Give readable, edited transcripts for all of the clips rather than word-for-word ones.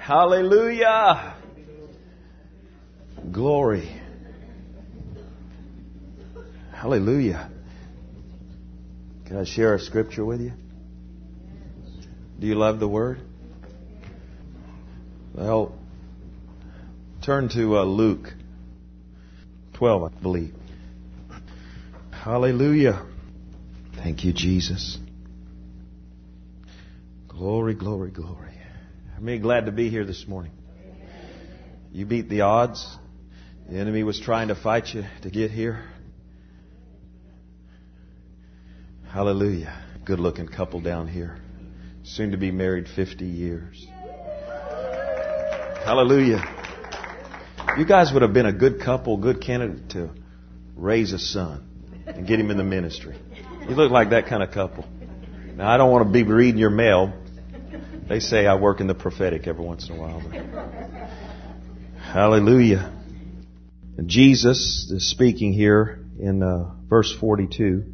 Hallelujah. Glory. Hallelujah. Can I share a scripture with you? Do you love the Word? Well, turn to Luke 12, I believe. Hallelujah. Thank you, Jesus. Glory, glory, glory. I'm glad to be here this morning. You beat the odds. The enemy was trying to fight you to get here. Hallelujah. Good looking couple down here. Soon to be married 50 years. Hallelujah. You guys would have been a good couple, good candidate to raise a son and get him in the ministry. You look like that kind of couple. Now, I don't want to be reading your mail. They say I work in the prophetic every once in a while. Hallelujah. And Jesus is speaking here in verse 42.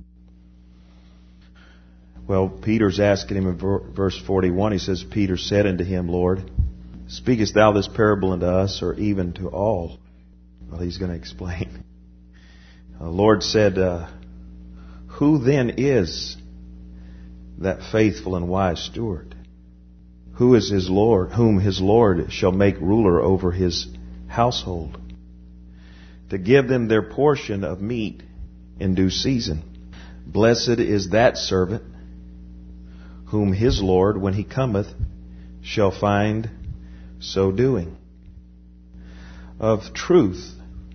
Well, Peter's asking him in verse 41. He says, Peter said unto him, Lord, speakest thou this parable unto us, or even to all? Well, he's going to explain. The Lord said, who then is that faithful and wise steward? Who is his Lord, whom his Lord shall make ruler over his household, to give them their portion of meat in due season? Blessed is that servant whom his Lord, when he cometh, shall find so doing. Of truth,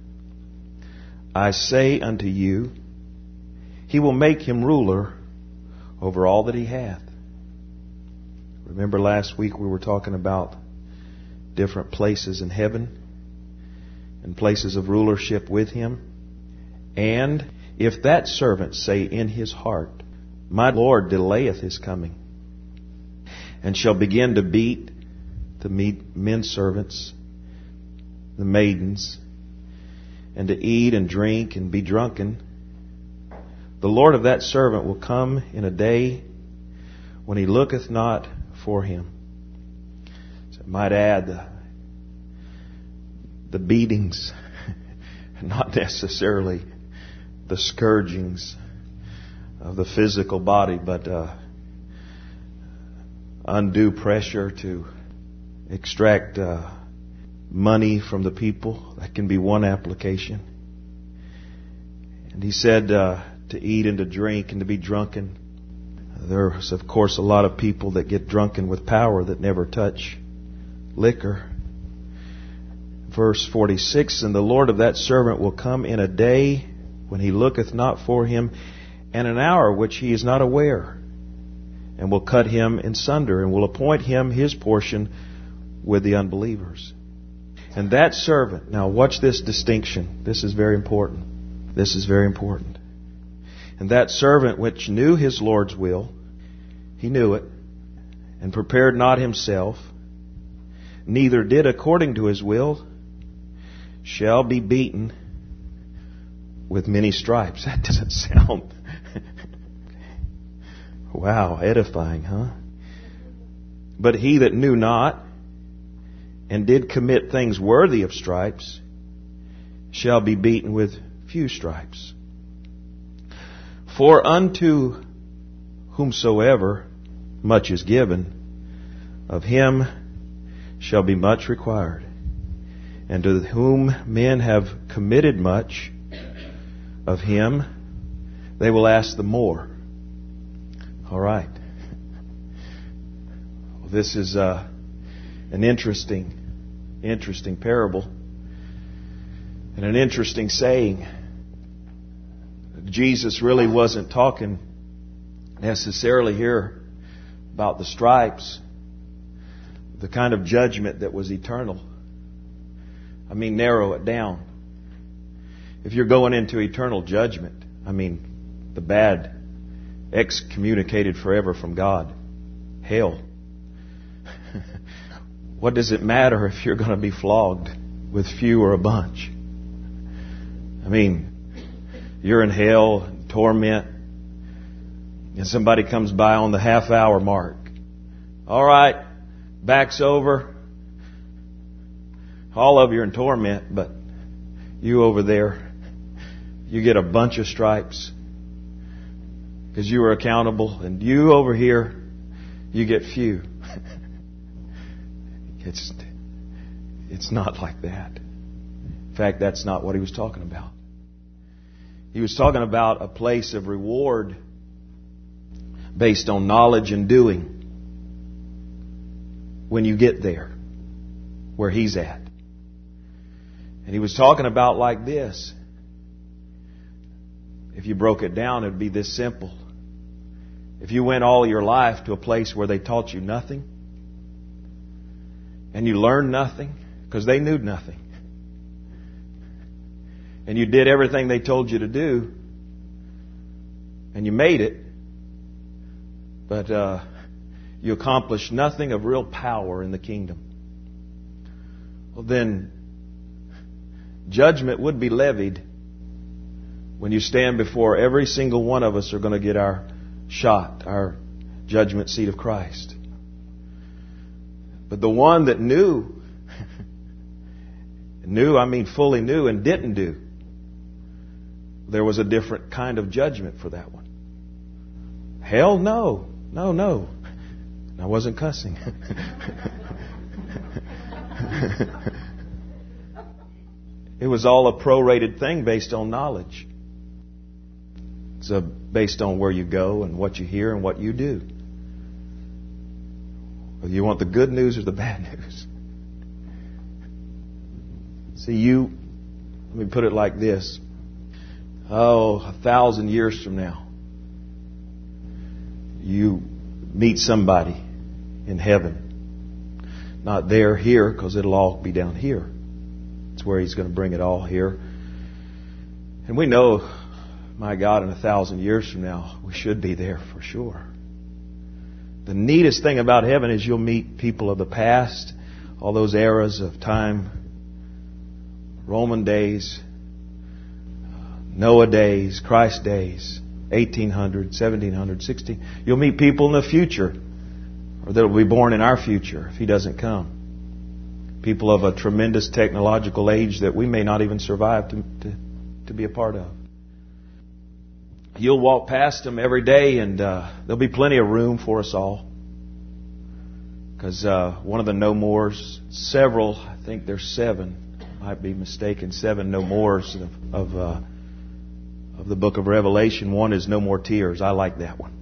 I say unto you, he will make him ruler over all that he hath. Remember last week we were talking about different places in heaven and places of rulership with him. And if that servant say in his heart, my Lord delayeth his coming, and shall begin to beat the men servants, the maidens, and to eat and drink and be drunken, the Lord of that servant will come in a day when he looketh not for him. So I might add the beatings, not necessarily the scourgings of the physical body, but undue pressure to extract money from the people. That can be one application. And he said to eat and to drink and to be drunken. There's, of course, a lot of people that get drunken with power that never touch liquor. Verse 46, and the Lord of that servant will come in a day when he looketh not for him, and an hour which he is not aware, and will cut him in sunder, and will appoint him his portion with the unbelievers. And that servant, now watch this distinction. This is very important. This is very important. And that servant which knew his Lord's will, he knew it, and prepared not himself, neither did according to his will, shall be beaten with many stripes. That doesn't sound... Wow, edifying, huh? But he that knew not, and did commit things worthy of stripes, shall be beaten with few stripes. For unto whomsoever much is given, of him shall be much required. And to whom men have committed much, of him they will ask the more. All right. Well, this is an interesting parable and an interesting saying. Jesus really wasn't talking necessarily here about the stripes, the kind of judgment that was eternal. I mean, narrow it down. If you're going into eternal judgment, I mean, the bad, excommunicated forever from God, hell. What does it matter if you're going to be flogged with few or a bunch? I mean, you're in hell, torment, and somebody comes by on the half-hour mark. All right, back's over. All of you are in torment, but you over there, you get a bunch of stripes because you were accountable. And you over here, you get few. It's not like that. In fact, that's not what he was talking about. He was talking about a place of reward based on knowledge and doing when you get there, where he's at. And he was talking about like this. If you broke it down, it would be this simple. If you went all your life to a place where they taught you nothing, and you learned nothing, because they knew nothing, and you did everything they told you to do, and you made it, but you accomplished nothing of real power in the kingdom, well then, judgment would be levied when you stand before every single one of us are going to get our shot, our judgment seat of Christ. But the one that knew, fully knew and didn't do, there was a different kind of judgment for that one. Hell no. No. I wasn't cussing. It was all a prorated thing based on knowledge. It's based on where you go and what you hear and what you do. Whether you want the good news or the bad news. See, let me put it like this. 1,000 years from now, you meet somebody in heaven. Not there, here, because it'll all be down here. It's where He's going to bring it all here. And we know, my God, in 1,000 years from now, we should be there for sure. The neatest thing about heaven is you'll meet people of the past, all those eras of time, Roman days, Noah days, Christ days, 1800, 1700, 16. You'll meet people in the future, or that will be born in our future if He doesn't come. People of a tremendous technological age that we may not even survive to be a part of. You'll walk past them every day, and there'll be plenty of room for us all. Because one of the no mores, several, I think there's 7, I might be mistaken, 7 no mores of the book of Revelation. One is no more tears. I like that one.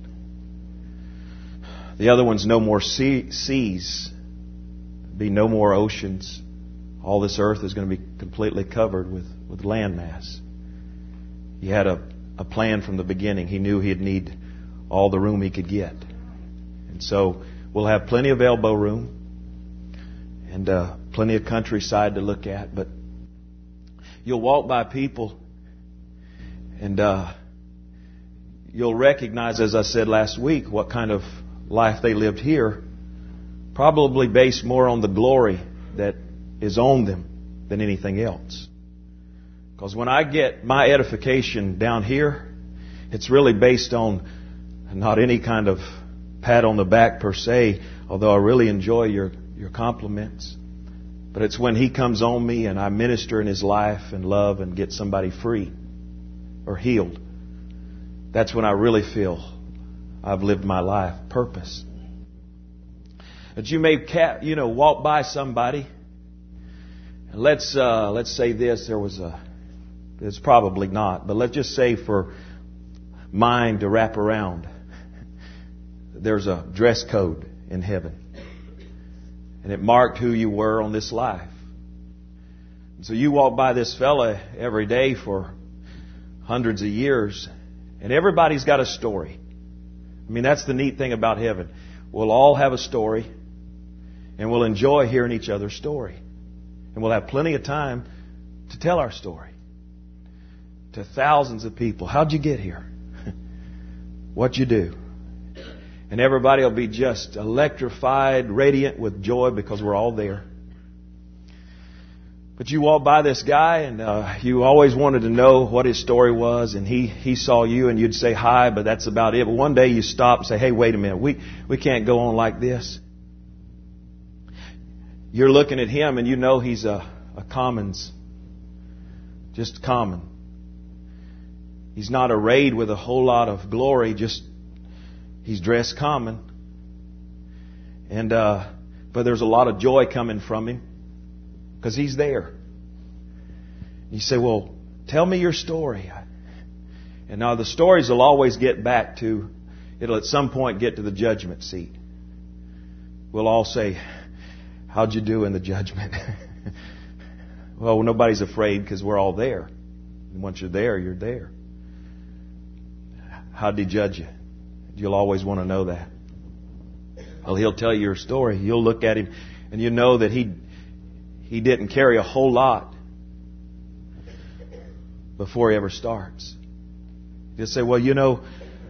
The other one's no more seas. Be no more oceans. All this earth is going to be completely covered with landmass. He had a plan from the beginning. He knew He'd need all the room He could get. And so we'll have plenty of elbow room and plenty of countryside to look at. But you'll walk by people and you'll recognize, as I said last week, what kind of life they lived here. Probably based more on the glory that is on them than anything else. Because when I get my edification down here, it's really based on not any kind of pat on the back per se, although I really enjoy your compliments. But it's when He comes on me and I minister in His life and love and get somebody free or healed. That's when I really feel I've lived my life purpose. But you may walk by somebody. And let's say this. It's probably not, but let's just say for mind to wrap around, there's a dress code in heaven. And it marked who you were on this life. So you walk by this fella every day for hundreds of years, and everybody's got a story. I mean, that's the neat thing about heaven. We'll all have a story, and we'll enjoy hearing each other's story. And we'll have plenty of time to tell our story to thousands of people. How'd you get here? What'd you do? And everybody will be just electrified, radiant with joy because we're all there. But you walk by this guy and you always wanted to know what his story was, and he saw you and you'd say hi, but that's about it. But one day you stop and say, hey, wait a minute, we can't go on like this. You're looking at him and you know he's a commons. Just common. He's not arrayed with a whole lot of glory, just he's dressed common. And but there's a lot of joy coming from him because he's there. You say, well, tell me your story. And now the stories will always get back to, it'll at some point get to the judgment seat. We'll all say, how'd you do in the judgment? Well, nobody's afraid because we're all there. And once you're there, you're there. How'd he judge you? You'll always want to know that. Well, he'll tell you your story. You'll look at him and you know that he didn't carry a whole lot before he ever starts. You'll say, well, you know,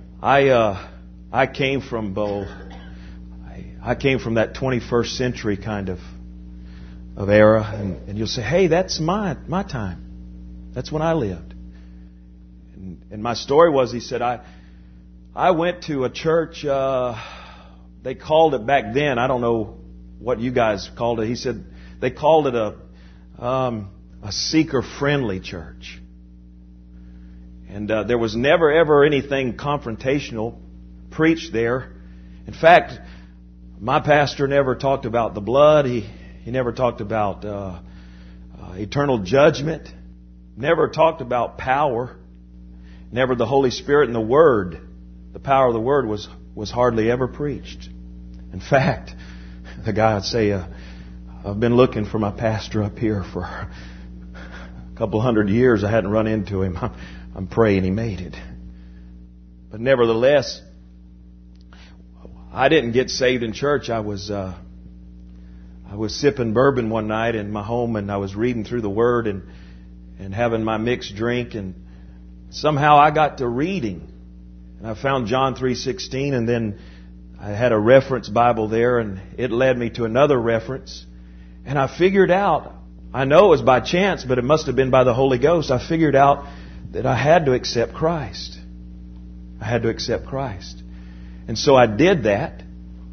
I came from I came from that 21st century kind of era, and you'll say, hey, that's my time. That's when I lived. And my story was, he said, I went to a church, they called it back then, I don't know what you guys called it. He said they called it a seeker-friendly church. And there was never, ever anything confrontational preached there. In fact, my pastor never talked about the blood. He never talked about eternal judgment. Never talked about power. Never the Holy Spirit and the Word. The power of the Word was hardly ever preached. In fact, the guy would say, I've been looking for my pastor up here for a couple hundred years. I hadn't run into him. I'm praying he made it. But nevertheless, I didn't get saved in church. I was sipping bourbon one night in my home, and I was reading through the Word and having my mixed drink, and somehow I got to reading, and I found John 3:16, and then I had a reference Bible there, and it led me to another reference, and I figured out, I know it was by chance, but it must have been by the Holy Ghost, I figured out that I had to accept Christ. I had to accept Christ. And so I did that.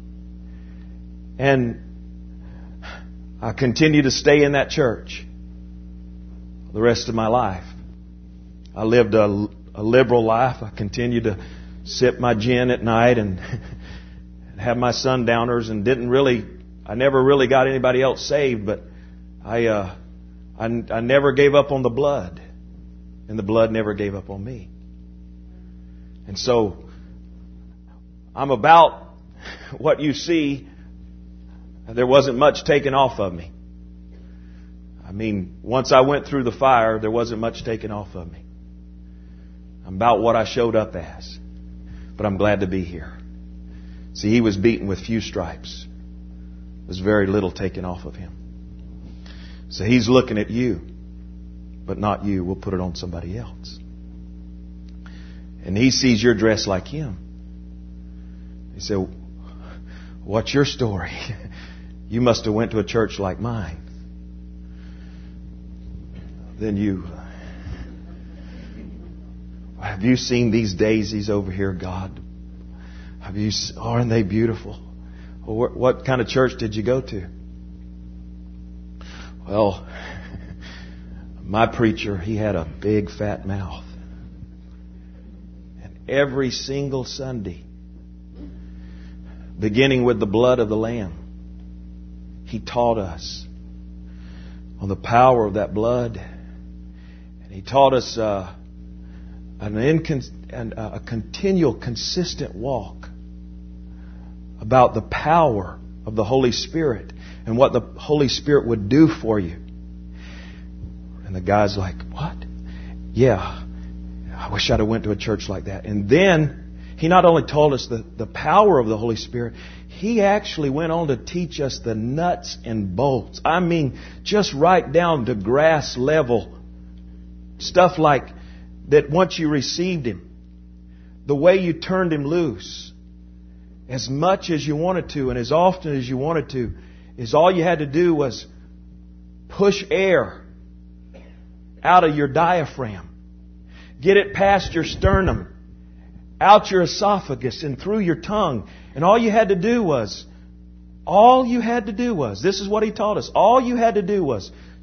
And I continued to stay in that church the rest of my life. I lived a liberal life. I continued to sip my gin at night and have my sundowners, and I never really got anybody else saved, but I never gave up on the blood. And the blood never gave up on me. And so, I'm about what you see. There wasn't much taken off of me. I mean, once I went through the fire, there wasn't much taken off of me. I'm about what I showed up as. But I'm glad to be here. See, he was beaten with few stripes. There's very little taken off of him. So he's looking at you. But not you. We'll put it on somebody else. And he sees you're dressed like him. He said, what's your story? You must have went to a church like mine. Then have you seen these daisies over here, God? Aren't they beautiful? Well, what kind of church did you go to? Well, my preacher, he had a big fat mouth. And every single Sunday, beginning with the blood of the Lamb, he taught us on the power of that blood. And he taught us a continual, consistent walk about the power of the Holy Spirit and what the Holy Spirit would do for you. And the guy's like, what? Yeah, I wish I'd have went to a church like that. And then he not only told us the power of the Holy Spirit, he actually went on to teach us the nuts and bolts. I mean, just right down to grass level. Stuff like that once you received Him, the way you turned Him loose, as much as you wanted to and as often as you wanted to, is all you had to do was push air out of your diaphragm. Get it past your sternum, out your esophagus and through your tongue. And all you had to do was, this is what he taught us. All you had to do was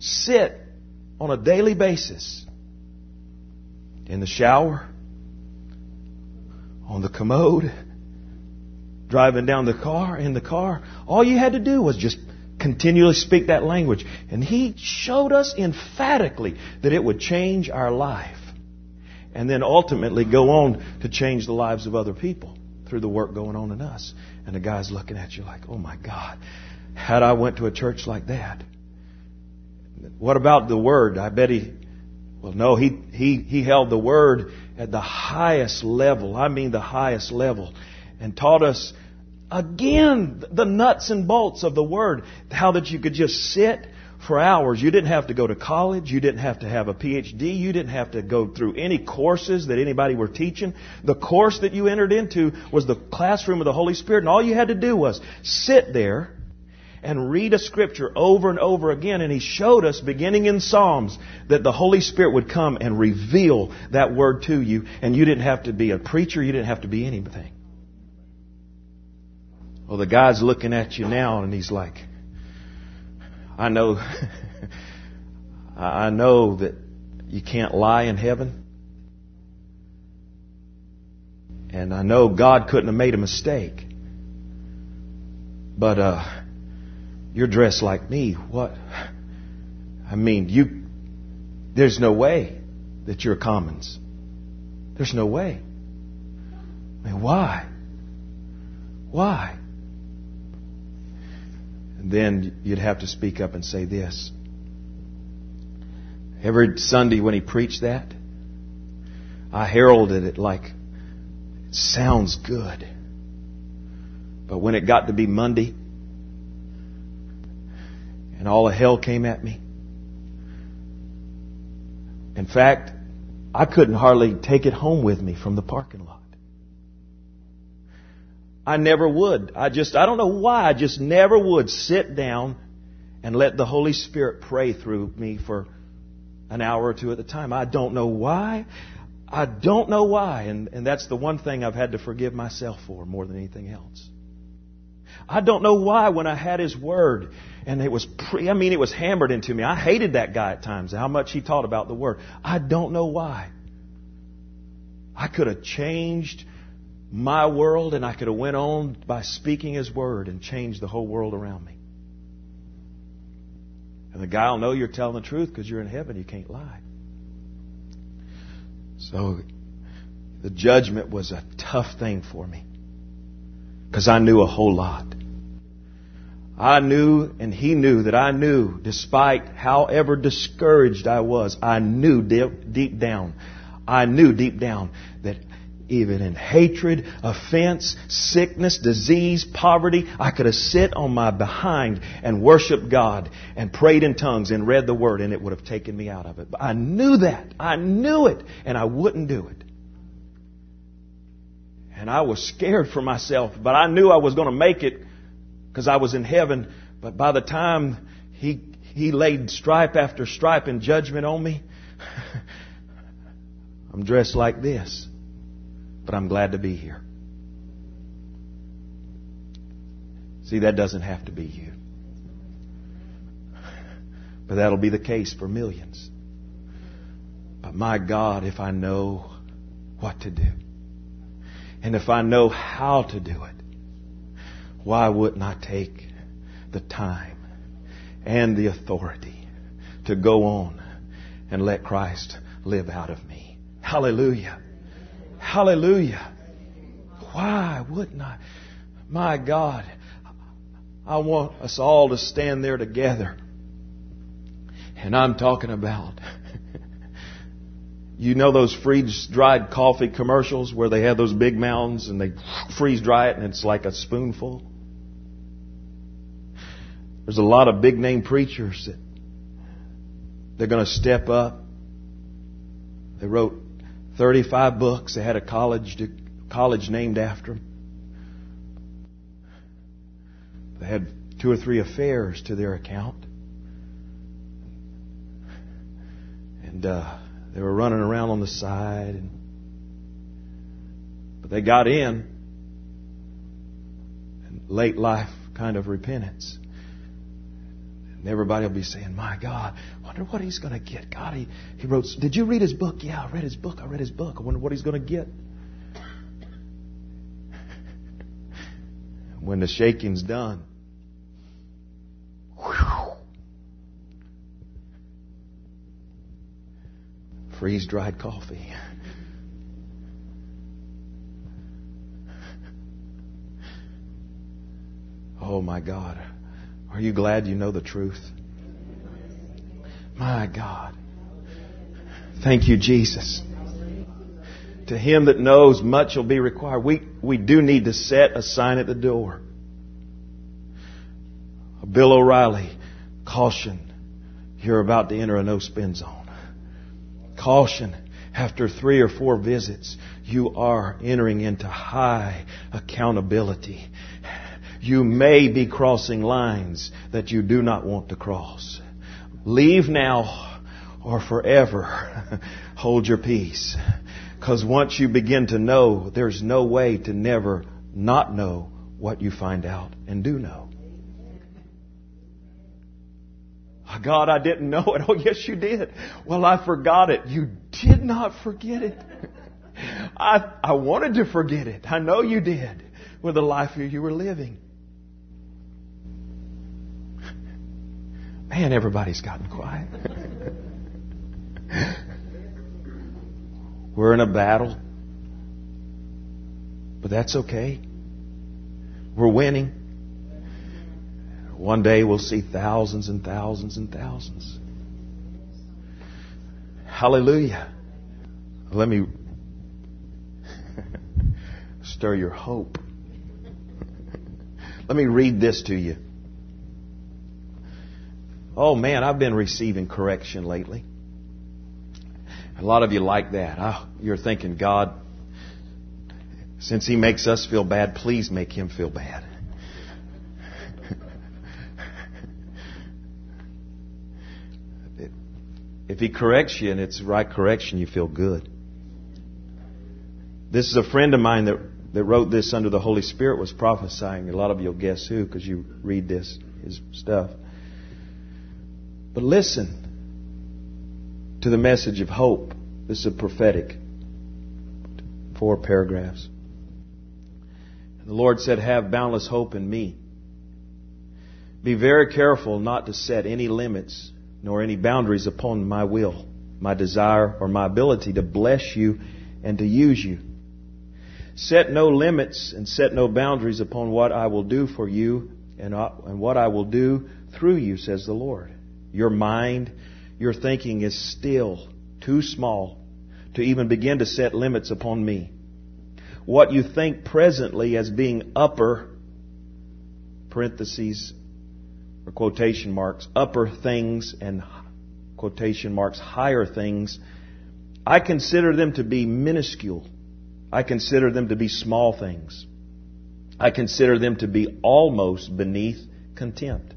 sit on a daily basis in the shower, on the commode, driving down in the car. All you had to do was just continually speak that language. And He showed us emphatically that it would change our life. And then ultimately go on to change the lives of other people through the work going on in us. And the guy's looking at you like, oh my God, had I went to a church like that? What about the Word? I bet he held the Word at the highest level. I mean the highest level. And taught us, again, the nuts and bolts of the Word. How that you could just sit for hours. You didn't have to go to college. You didn't have to have a PhD. You didn't have to go through any courses that anybody were teaching. The course that you entered into was the classroom of the Holy Spirit. And all you had to do was sit there and read a scripture over and over again. And He showed us, beginning in Psalms, that the Holy Spirit would come and reveal that Word to you. And you didn't have to be a preacher. You didn't have to be anything. Well, the guy's looking at you now and he's like, I know that you can't lie in heaven. And I know God couldn't have made a mistake. But you're dressed like me. What? I mean, there's no way that you're commons. There's no way. I mean, why? Why? And then you'd have to speak up and say this. Every Sunday when he preached that, I heralded it like, it sounds good. But when it got to be Monday, and all of hell came at me. In fact, I couldn't hardly take it home with me from the parking lot. I never would. I don't know why, I just never would sit down and let the Holy Spirit pray through me for an hour or two at a time. I don't know why. I don't know why. And that's the one thing I've had to forgive myself for more than anything else. I don't know why when I had His Word and it was it was hammered into me. I hated that guy at times, how much he taught about the Word. I don't know why. I could have changed my world and I could have went on by speaking His Word and changed the whole world around me. And the guy will know you're telling the truth because you're in heaven. You can't lie. So the judgment was a tough thing for me because I knew a whole lot. I knew and he knew that I knew, despite however discouraged I was, I knew deep down that even in hatred, offense, sickness, disease, poverty, I could have sit on my behind and worshiped God and prayed in tongues and read the Word and it would have taken me out of it. But I knew that. I knew it. And I wouldn't do it. And I was scared for myself. But I knew I was going to make it because I was in heaven. But by the time He laid stripe after stripe in judgment on me, I'm dressed like this. But I'm glad to be here. See, that doesn't have to be you. But that'll be the case for millions. But my God, if I know what to do, and if I know how to do it, why wouldn't I take the time and the authority to go on and let Christ live out of me? Hallelujah. Hallelujah. Why wouldn't I? My God, I want us all to stand there together. And I'm talking about, you know those freeze-dried coffee commercials where they have those big mounds and they freeze-dry it and it's like a spoonful? There's a lot of big-name preachers that they're going to step up. They wrote 35 books. They had a college named after them. They had 2 or 3 affairs to their account. And they were running around on the side. But they got in. And late life kind of repentance. And everybody will be saying, my God, I wonder what he's going to get. God, he wrote, did you read his book? Yeah, I read his book. I wonder what he's going to get. When the shaking's done, whew, freeze-dried coffee. Oh my God. Are you glad you know the truth? My God. Thank you, Jesus. To him that knows, much will be required. We do need to set a sign at the door. Bill O'Reilly, caution, you're about to enter a no-spin zone. Caution, after 3 or 4 visits, you are entering into high accountability. You may be crossing lines that you do not want to cross. Leave now or forever hold your peace. Because once you begin to know, there's no way to never not know what you find out and do know. Oh, God, I didn't know it. Oh, yes, you did. Well, I forgot it. You did not forget it. I wanted to forget it. I know you did with the life you were living. Man, everybody's gotten quiet. We're in a battle. But that's okay. We're winning. One day we'll see thousands and thousands and thousands. Hallelujah. Let me stir your hope. Let me read this to you. Oh man, I've been receiving correction lately. A lot of you like that. You're thinking, God, since He makes us feel bad, please make Him feel bad. If He corrects you and it's the right correction, you feel good. This is a friend of mine that wrote this under the Holy Spirit, was prophesying. A lot of you will guess who, because you read his stuff. But listen to the message of hope. This is a prophetic. 4 paragraphs. The Lord said, have boundless hope in me. Be very careful not to set any limits nor any boundaries upon my will, my desire, or my ability to bless you and to use you. Set no limits and set no boundaries upon what I will do for you and what I will do through you, says the Lord. Your mind, your thinking is still too small to even begin to set limits upon me. What you think presently as being upper, parentheses or quotation marks, upper things and quotation marks, higher things, I consider them to be minuscule. I consider them to be small things. I consider them to be almost beneath contempt.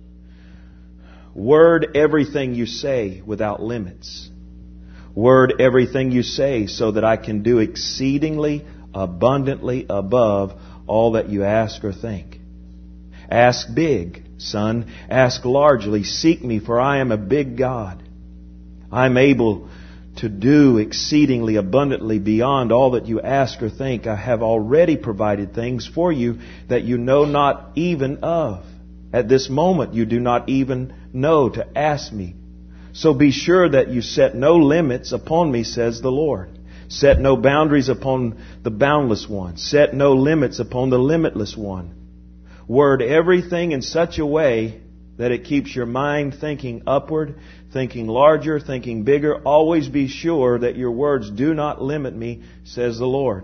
Word everything you say without limits. Word everything you say so that I can do exceedingly abundantly above all that you ask or think. Ask big, son. Ask largely. Seek me, for I am a big God. I am able to do exceedingly abundantly beyond all that you ask or think. I have already provided things for you that you know not even of. At this moment you do not even know to ask me. So be sure that you set no limits upon me, says the Lord. Set no boundaries upon the boundless one. Set no limits upon the limitless one. Word everything in such a way that it keeps your mind thinking upward, thinking larger, thinking bigger. Always be sure that your words do not limit me, says the Lord.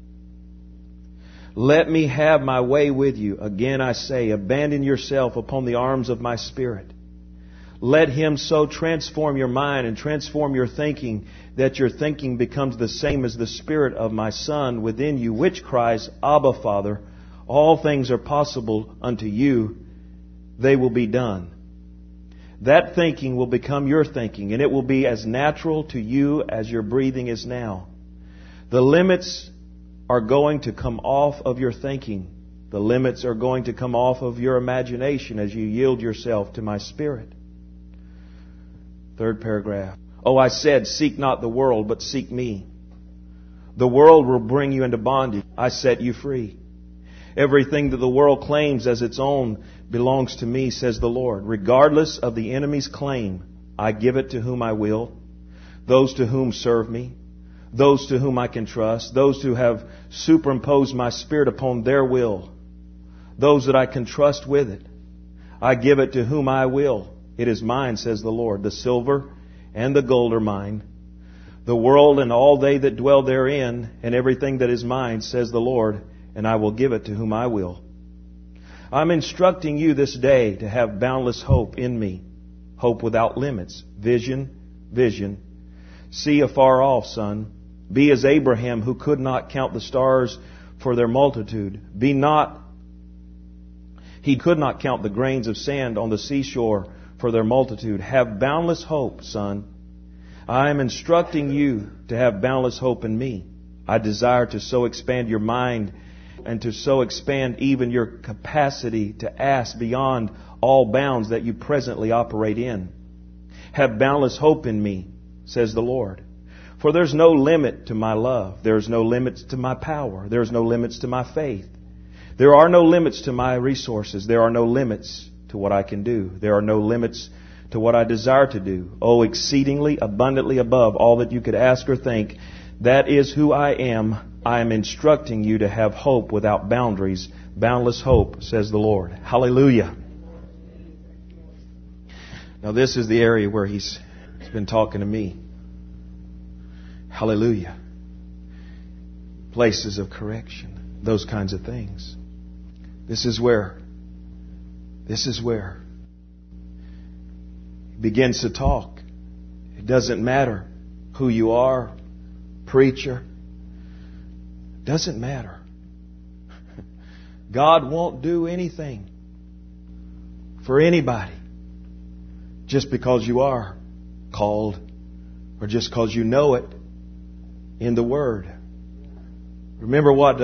Let me have my way with you. Again I say, abandon yourself upon the arms of my Spirit. Let Him so transform your mind and transform your thinking that your thinking becomes the same as the Spirit of my Son within you, which cries, Abba, Father. All things are possible unto you. They will be done. That thinking will become your thinking, and it will be as natural to you as your breathing is now. The limits are going to come off of your thinking. The limits are going to come off of your imagination as you yield yourself to my Spirit. Third paragraph. Oh, I said, seek not the world, but seek me. The world will bring you into bondage. I set you free. Everything that the world claims as its own belongs to me, says the Lord. Regardless of the enemy's claim, I give it to whom I will, those to whom serve me, those to whom I can trust, those who have superimposed my Spirit upon their will, those that I can trust with it. I give it to whom I will. It is mine, says the Lord. The silver and the gold are mine. The world and all they that dwell therein, and everything that is mine, says the Lord, and I will give it to whom I will. I'm instructing you this day to have boundless hope in me. Hope without limits. Vision, vision. See afar off, son. Be as Abraham, who could not count the stars for their multitude. He could not count the grains of sand on the seashore for their multitude. Have boundless hope, son. I am instructing you to have boundless hope in me. I desire to so expand your mind and to so expand even your capacity to ask beyond all bounds that you presently operate in. Have boundless hope in me, says the Lord. For there's no limit to my love. There's no limits to my power. There's no limits to my faith. There are no limits to my resources. There are no limits to what I can do. There are no limits to what I desire to do. Oh, exceedingly abundantly above all that you could ask or think. That is who I am. I am instructing you to have hope without boundaries. Boundless hope, says the Lord. Hallelujah. Now this is the area where He's been talking to me. Hallelujah. Places of correction. Those kinds of things. This is where He begins to talk. It doesn't matter who you are, preacher. Doesn't matter. God won't do anything for anybody just because you are called or just because you know it in the Word. Remember what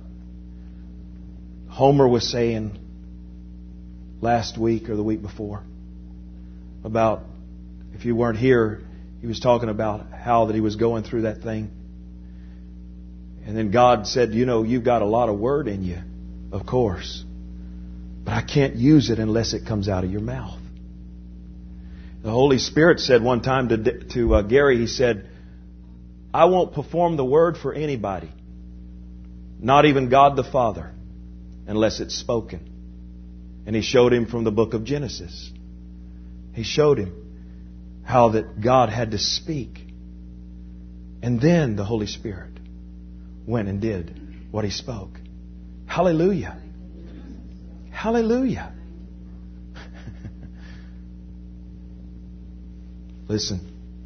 Homer was saying last week or the week before about, if you weren't here, he was talking about how that he was going through that thing. And then God said, you know, you've got a lot of word in you, of course, but I can't use it unless it comes out of your mouth. The Holy Spirit said one time to Gary, He said, I won't perform the word for anybody, not even God the Father, unless it's spoken. And He showed him from the book of Genesis. He showed him how that God had to speak. And then the Holy Spirit went and did what He spoke. Hallelujah. Hallelujah. Listen.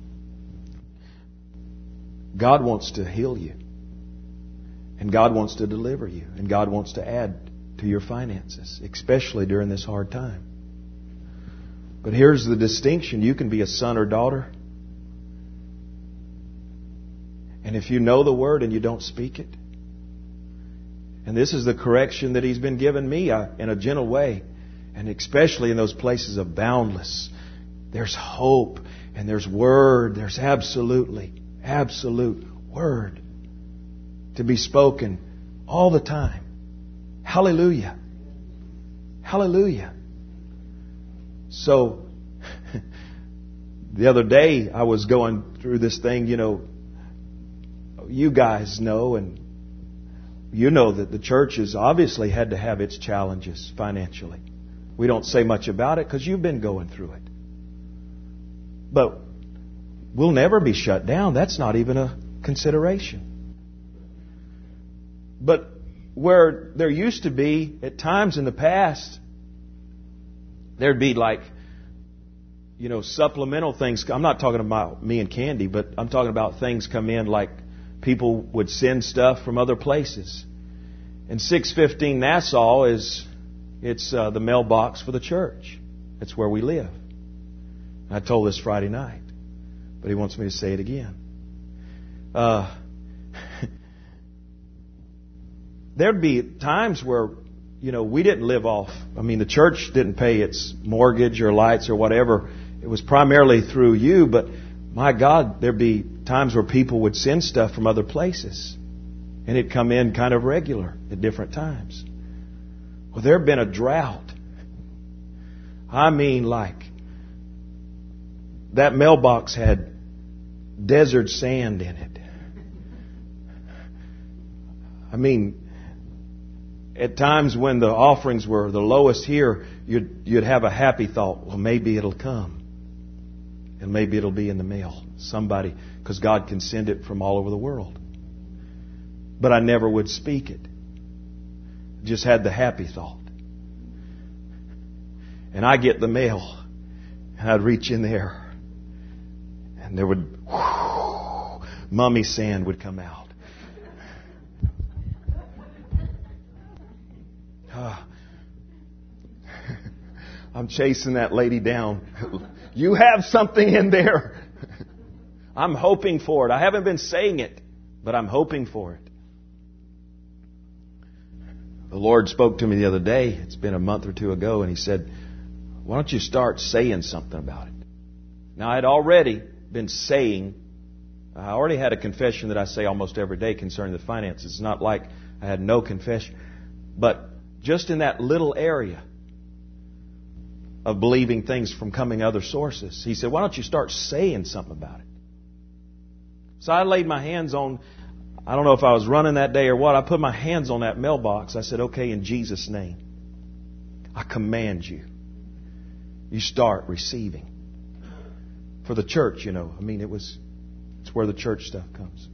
God wants to heal you. And God wants to deliver you. And God wants to add to your finances, especially during this hard time. But here's the distinction. You can be a son or daughter. And if you know the Word and you don't speak it, and this is the correction that He's been giving me in a gentle way, and especially in those places of boundless, there's hope and there's Word. There's absolute Word to be spoken all the time. Hallelujah. Hallelujah. So, the other day I was going through this thing, you know, you guys know, and you know that the church has obviously had to have its challenges financially. We don't say much about it because you've been going through it. But we'll never be shut down. That's not even a consideration. But where there used to be, at times in the past, there'd be like, you know, supplemental things. I'm not talking about me and Candy, but I'm talking about things come in like people would send stuff from other places. And 615 Nassau it's the mailbox for the church. It's where we live. I told this Friday night, but he wants me to say it again. There'd be times where, we didn't live off. I mean, the church didn't pay its mortgage or lights or whatever. It was primarily through you, but my God, there'd be times where people would send stuff from other places. And it'd come in kind of regular at different times. Well, there had been a drought. I mean, like, that mailbox had desert sand in it. I mean, at times when the offerings were the lowest here, you'd have a happy thought, well, maybe it'll come. And maybe it'll be in the mail. Somebody, because God can send it from all over the world. But I never would speak it. Just had the happy thought. And I get the mail. And I'd reach in there. And there would, mummy sand would come out. I'm chasing that lady down. You have something in there. I'm hoping for it. I haven't been saying it, but I'm hoping for it. The Lord spoke to me the other day. It's been a month or two ago, and He said, why don't you start saying something about it? Now, I'd already been saying, I already had a confession that I say almost every day concerning the finances. It's not like I had no confession. But just in that little area of believing things from coming other sources, He said, why don't you start saying something about it? So I laid my hands on, I don't know if I was running that day or what, I put my hands on that mailbox. I said, okay, in Jesus' name, I command you. You start receiving. For the church, I mean, it's where the church stuff comes.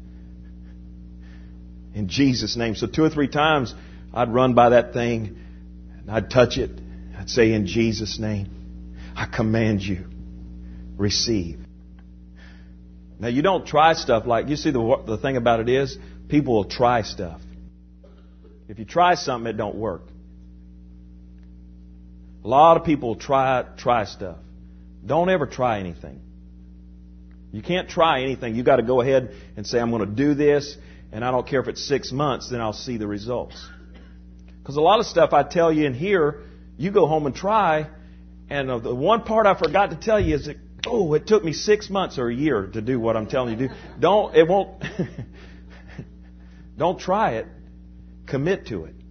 In Jesus' name. So 2 or 3 times I'd run by that thing and I'd touch it. I'd say, in Jesus' name, I command you, receive. Now, you don't try stuff like, you see, the thing about it is, people will try stuff. If you try something, it don't work. A lot of people try stuff. Don't ever try anything. You can't try anything. You've got to go ahead and say, I'm going to do this, and I don't care if it's 6 months, then I'll see the results. Because a lot of stuff I tell you in here, you go home and try, and the one part I forgot to tell you is that, it took me 6 months or a year to do what I'm telling you to do. Don't try it. Commit to it.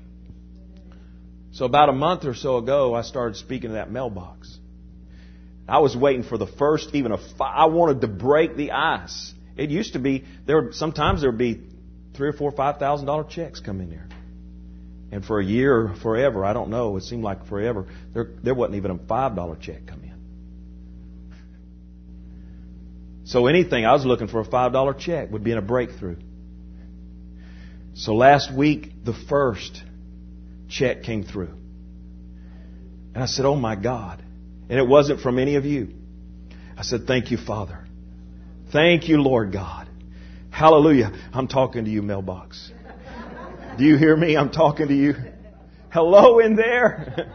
So about a month or so ago, I started speaking to that mailbox. I was waiting for the first, I wanted to break the ice. It used to be, sometimes there would be $3,000 or $4,000, $5,000 checks come in there. And for a year or forever, I don't know, it seemed like forever, there wasn't even a $5 check come in. So anything, I was looking for a $5 check would be in a breakthrough. So last week, the first check came through. And I said, oh my God. And it wasn't from any of you. I said, thank you, Father. Thank you, Lord God. Hallelujah. I'm talking to you, mailbox. Do you hear me? I'm talking to you. Hello in there.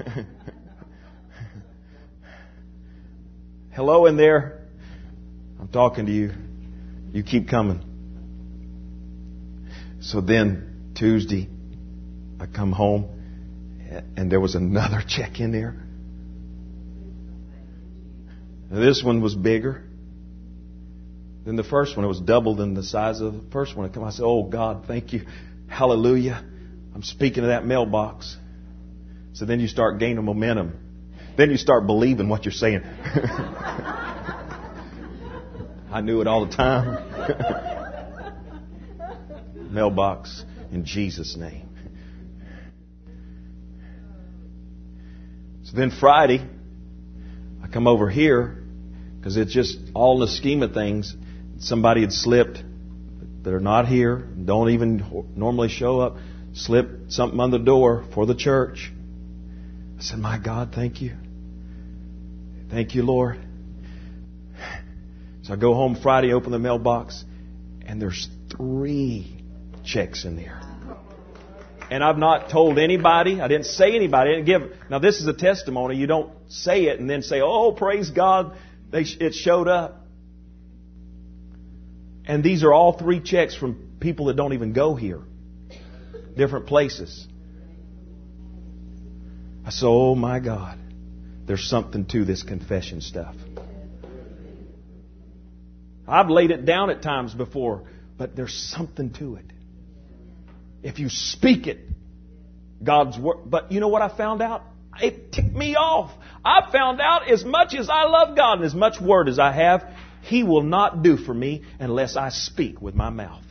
Hello in there. I'm talking to you. You keep coming. So then Tuesday, I come home and there was another check in there. This one was bigger than the first one. It was double than the size of the first one. I said, oh God, thank you. Hallelujah. I'm speaking to that mailbox. So then you start gaining momentum. Then you start believing what you're saying. I knew it all the time. Mailbox, in Jesus' name. So then Friday, I come over here because it's just all in the scheme of things. Somebody had slipped. They're not here. Don't even normally show up. Slipped something on the door for the church. I said, my God, thank you. Thank you, Lord. So I go home Friday, open the mailbox, and there's 3 checks in there. And I've not told anybody. I didn't say anybody. I didn't give. Now, this is a testimony. You don't say it and then say, oh, praise God, it showed up. And these are all 3 checks from people that don't even go here. Different places. I said, oh my God, there's something to this confession stuff. I've laid it down at times before, but there's something to it. If you speak it, God's word. But you know what I found out? It ticked me off. I found out as much as I love God and as much word as I have, He will not do for me unless I speak with my mouth.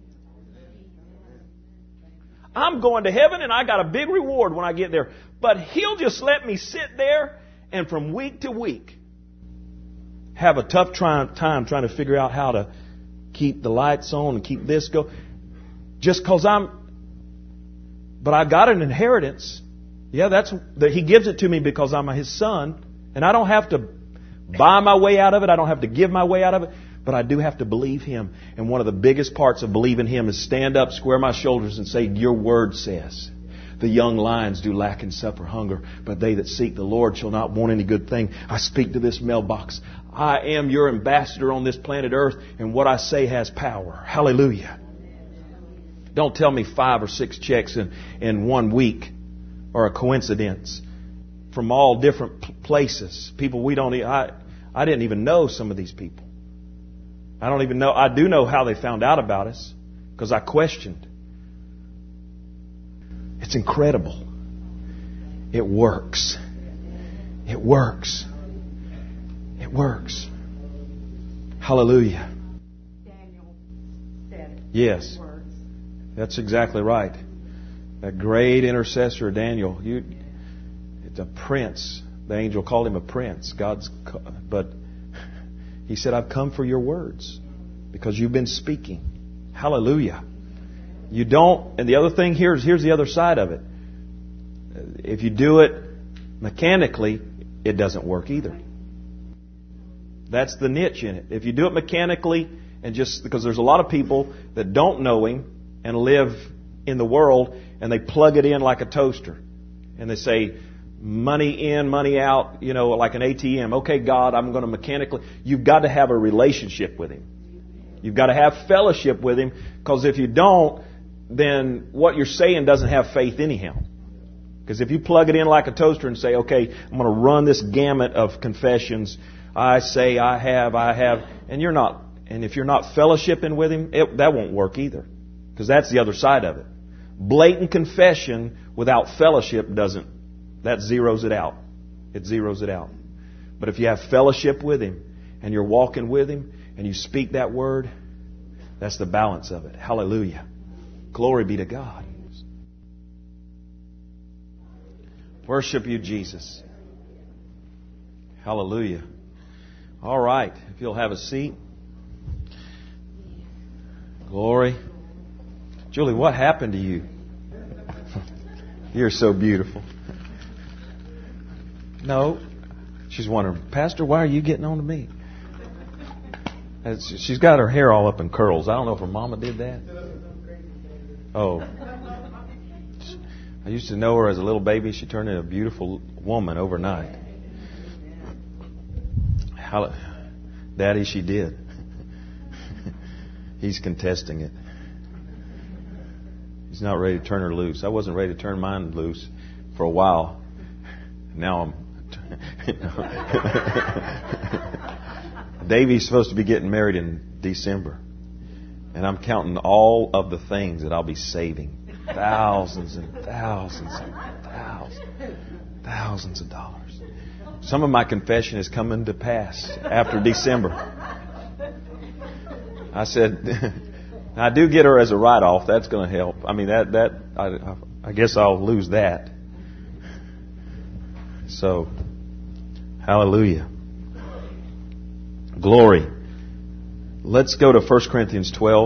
I'm going to heaven and I got a big reward when I get there. But He'll just let me sit there and from week to week have a tough time trying to figure out how to keep the lights on and keep this going. Just because but I got an inheritance. Yeah, He gives it to me because I'm His son. And I don't have to buy my way out of it. I don't have to give my way out of it. But I do have to believe Him. And one of the biggest parts of believing Him is stand up, square my shoulders and say, your word says, the young lions do lack and suffer hunger, but they that seek the Lord shall not want any good thing. I speak to this mailbox. I am your ambassador on this planet Earth, and what I say has power. Hallelujah. Don't tell me 5 or 6 checks in 1 week are a coincidence from all different places. People we don't. I didn't even know some of these people. I don't even know. I do know how they found out about us because I questioned. It's incredible. It works. It works. It works. Hallelujah. Daniel said it. Yes. It works. That's exactly right. That great intercessor Daniel. It's a prince. The angel called him a prince. But he said, I've come for your words because you've been speaking. Hallelujah. You don't, and the other thing here's the other side of it. If you do it mechanically, it doesn't work either. That's the niche in it. If you do it mechanically, and just because there's a lot of people that don't know Him and live in the world, and they plug it in like a toaster, and they say, money in, money out, like an ATM. Okay, God, I'm going to mechanically. You've got to have a relationship with Him. You've got to have fellowship with Him, because if you don't, then what you're saying doesn't have faith anyhow. Because if you plug it in like a toaster and say, okay, I'm going to run this gamut of confessions, I say, I have, and you're not, and if you're not fellowshipping with Him, that won't work either. Because that's the other side of it. Blatant confession without fellowship that zeroes it out. It zeroes it out. But if you have fellowship with Him, and you're walking with Him, and you speak that word, that's the balance of it. Hallelujah. Glory be to God. Worship you, Jesus. Hallelujah. All right. If you'll have a seat. Glory. Julie, what happened to you? You're so beautiful. No. She's wondering, Pastor, why are you getting on to me? She's got her hair all up in curls. I don't know if her mama did that. Oh. I used to know her as a little baby. She turned into a beautiful woman overnight. Daddy, she did. He's contesting it. He's not ready to turn her loose. I wasn't ready to turn mine loose for a while. Now I'm... Davey's supposed to be getting married in December. And I'm counting all of the things that I'll be saving. Thousands and thousands and thousands of dollars. Some of my confession is coming to pass after December. I said, I do get her as a write-off. That's going to help. I mean, I guess I'll lose that. So, hallelujah. Glory. Let's go to 1 Corinthians 12.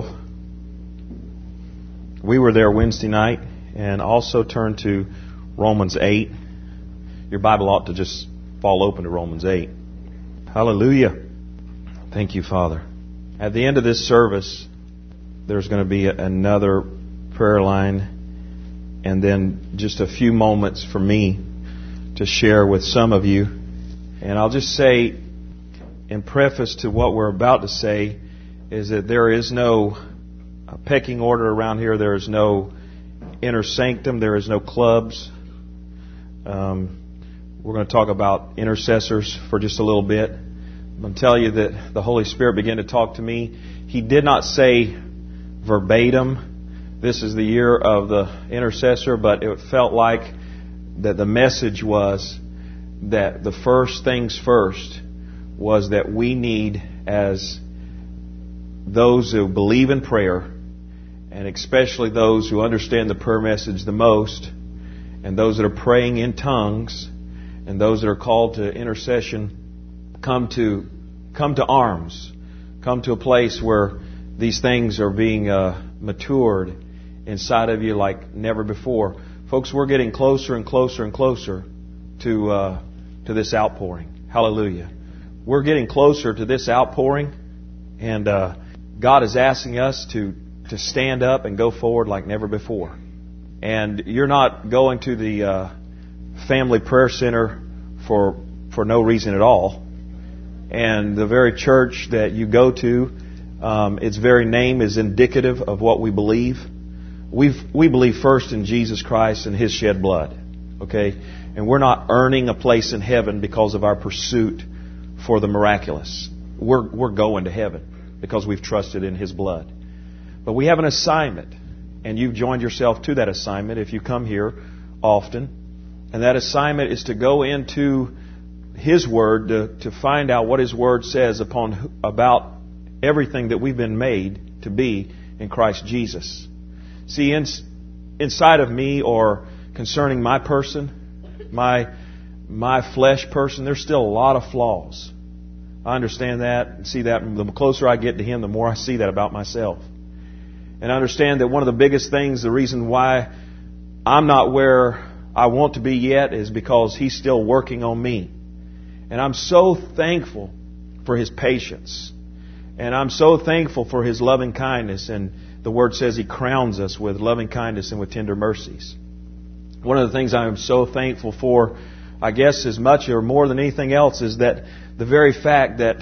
We were there Wednesday night, and also turn to Romans 8. Your Bible ought to just fall open to Romans 8. Hallelujah. Thank you, Father. At the end of this service, there's going to be another prayer line, and then just a few moments for me to share with some of you. And I'll just say, in preface to what we're about to say, is that there is no pecking order around here. There is no inner sanctum. There is no clubs. We're going to talk about intercessors for just a little bit. I'm going to tell you that the Holy Spirit began to talk to me. He did not say verbatim, this is the year of the intercessor, but it felt like that the message was that the first things first was that we need, as those who believe in prayer, and especially those who understand the prayer message the most, and those that are praying in tongues, and those that are called to intercession, come to arms, come to a place where these things are being matured inside of you like never before. Folks, we're getting closer and closer and closer to this outpouring. Hallelujah. We're getting closer to this outpouring, and God is asking us to stand up and go forward like never before. And you're not going to the family prayer center for no reason at all. And the very church that you go to, its very name is indicative of what we believe. We believe first in Jesus Christ and His shed blood. Okay? And we're not earning a place in heaven because of our pursuit for the miraculous. We're going to heaven because we've trusted in His blood. But we have an assignment, and you've joined yourself to that assignment if you come here often. And that assignment is to go into His Word to find out what His Word says about everything that we've been made to be in Christ Jesus. See, inside of me, or concerning my person, my flesh person, there's still a lot of flaws. I understand that and see that. The closer I get to Him, the more I see that about myself. And I understand that one of the biggest things, the reason why I'm not where I want to be yet, is because He's still working on me. And I'm so thankful for His patience. And I'm so thankful for His loving kindness. And the Word says He crowns us with loving kindness and with tender mercies. One of the things I am so thankful for, I guess as much or more than anything else, is that the very fact that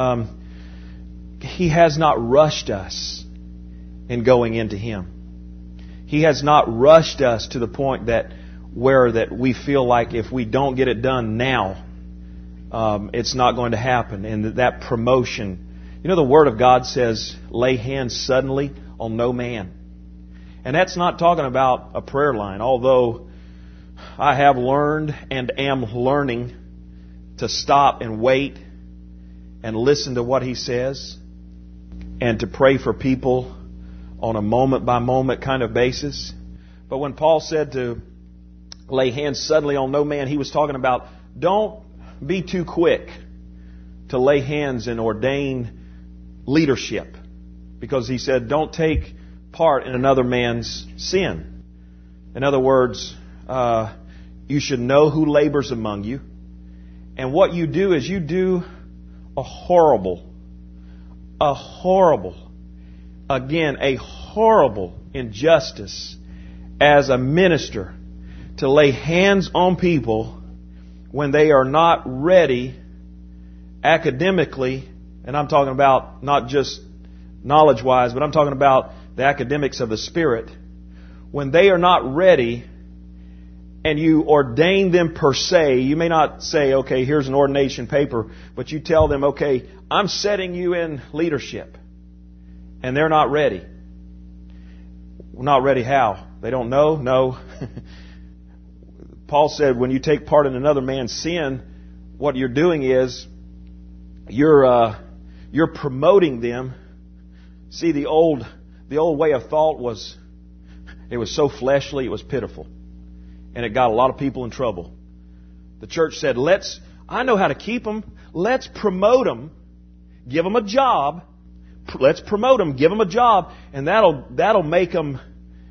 He has not rushed us in going into Him. He has not rushed us to the point that we feel like if we don't get it done now, it's not going to happen. And that promotion, you know, the Word of God says, lay hands suddenly on no man. And that's not talking about a prayer line, although I have learned and am learning to stop and wait and listen to what He says and to pray for people on a moment-by-moment kind of basis. But when Paul said to lay hands suddenly on no man, he was talking about don't be too quick to lay hands and ordain leadership. Because he said don't take part in another man's sin. In other words, you should know who labors among you. And what you do is you do a horrible injustice as a minister to lay hands on people when they are not ready academically, and I'm talking about not just knowledge-wise, but I'm talking about the academics of the Spirit. When they are not ready and you ordain them per se, you may not say, okay, here's an ordination paper, but you tell them, okay, I'm setting you in leadership. And they're not ready. Not ready how? They don't know? No. Paul said when you take part in another man's sin, what you're doing is you're promoting them. See, the old way of thought was so fleshly, it was pitiful. And it got a lot of people in trouble. The church said, I know how to keep them. Let's promote them. Give them a job. Let's promote them. Give them a job. And that'll make them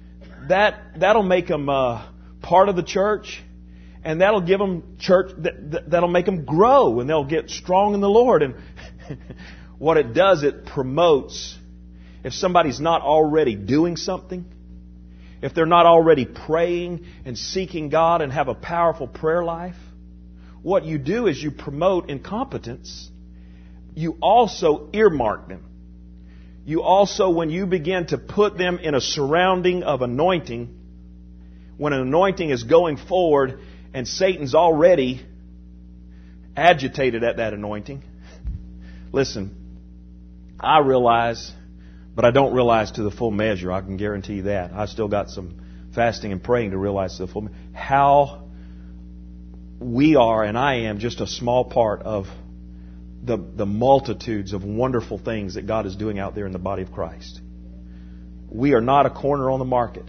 part of the church. And that'll give them church, that'll make them grow. And they'll get strong in the Lord. And what it does, it promotes. If somebody's not already doing something, if they're not already praying and seeking God and have a powerful prayer life, what you do is you promote incompetence. You also earmark them. You also, when you begin to put them in a surrounding of anointing, when an anointing is going forward And Satan's already agitated at that anointing. Listen, I realize, but I don't realize to the full measure. I can guarantee you that. I still got some fasting and praying to realize to the full measure how we are, and I am, just a small part of the multitudes of wonderful things that God is doing out there in the body of Christ. We are not a corner on the market.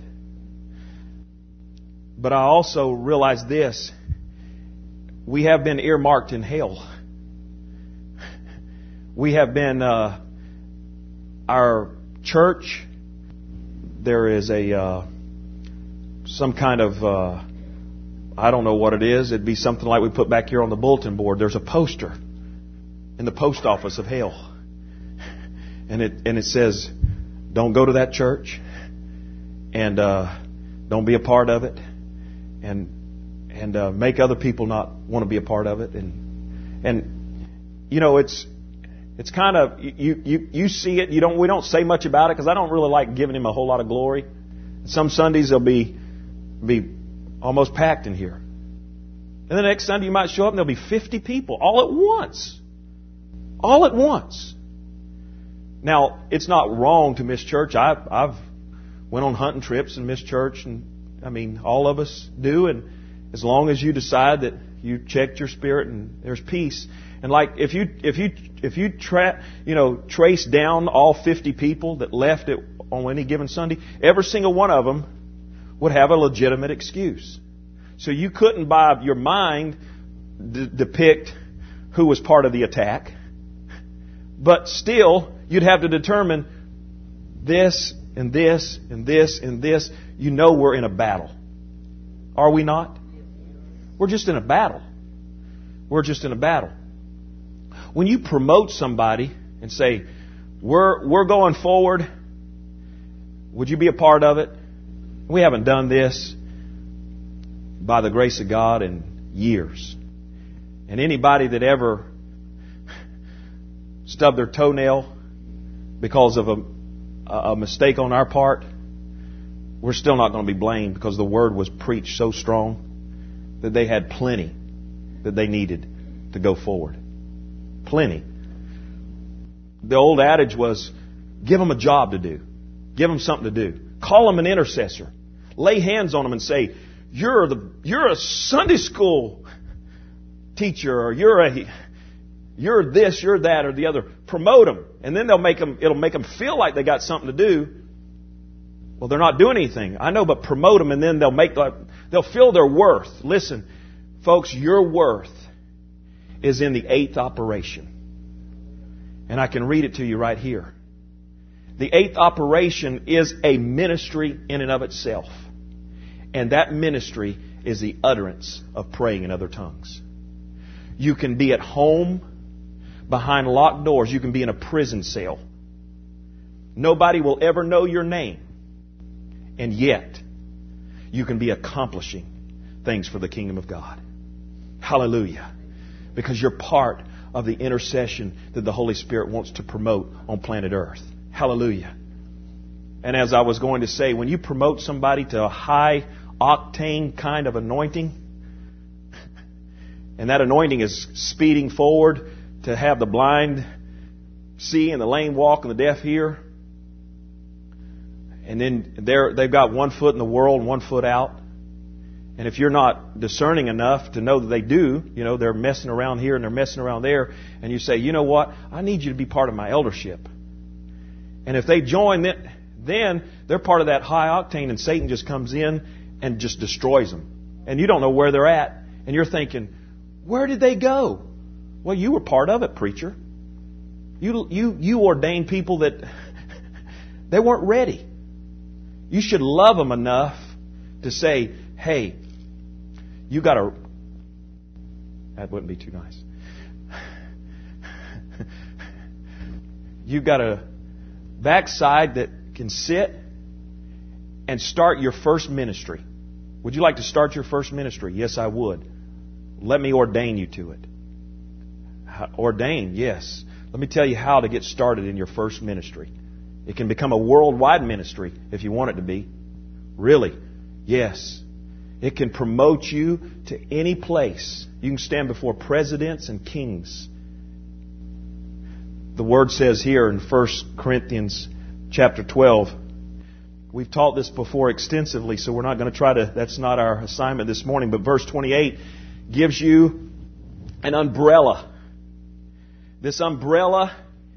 But I also realize this. We have been earmarked in hell. We have been, our church, there is some kind of, I don't know what it is. It'd be something like we put back here on the bulletin board. There's a poster in the post office of hell. And it says, don't go to that church. And don't be a part of it. And make other people not want to be a part of it. And you know, it's kind of, you see it. We don't say much about it because I don't really like giving him a whole lot of glory. Some Sundays they'll be almost packed in here. And the next Sunday you might show up and there'll be 50 people all at once. All at once. Now, it's not wrong to miss church. I've went on hunting trips and missed church, and I mean, all of us do. And as long as you decide that you checked your spirit and there's peace, and like if you trace down all 50 people that left it on any given Sunday, every single one of them would have a legitimate excuse. So you couldn't, by your mind, depict who was part of the attack. But still, you'd have to determine this and this and this and this. You know we're in a battle. Are we not? We're just in a battle. We're just in a battle. When you promote somebody and say, we're going forward, would you be a part of it? We haven't done this by the grace of God in years. And anybody that ever stubbed their toenail because of a mistake on our part, we're still not going to be blamed because the Word was preached so strong that they had plenty that they needed to go forward. Plenty. The old adage was, give them a job to do. Give them something to do. Call them an intercessor. Lay hands on them and say, you're a Sunday school teacher, or you're this, you're that, or the other. Promote them, and then it'll make them feel like they got something to do. Well, they're not doing anything. I know, but promote them, and then they'll feel their worth. Listen, folks, your worth is in the 8th operation. And I can read it to you right here. The 8th operation is a ministry in and of itself. And that ministry is the utterance of praying in other tongues. You can be at home behind locked doors. You can be in a prison cell. Nobody will ever know your name. And yet, you can be accomplishing things for the kingdom of God. Hallelujah. Because you're part of the intercession that the Holy Spirit wants to promote on planet Earth. Hallelujah. And as I was going to say, when you promote somebody to a high octane kind of anointing, and that anointing is speeding forward to have the blind see and the lame walk and the deaf hear, and then they've got one foot in the world and one foot out. And if you're not discerning enough to know that they do, they're messing around here and they're messing around there, and you say, you know what, I need you to be part of my eldership. And if they join, then they're part of that high octane, and Satan just comes in and just destroys them. And you don't know where they're at. And you're thinking, where did they go? Well, you were part of it, preacher. You ordained people that they weren't ready. You should love them enough to say, hey, you got to... That wouldn't be too nice. You got a backside that can sit and start your first ministry. Would you like to start your first ministry? Yes, I would. Let me ordain you to it. Ordain, yes. Let me tell you how to get started in your first ministry. It can become a worldwide ministry if you want it to be. Really, yes. It can promote you to any place. You can stand before presidents and kings. The Word says here in 1 Corinthians chapter 12, we've taught this before extensively, so we're not going to try to, that's not our assignment this morning, but verse 28 gives you an umbrella. This umbrella,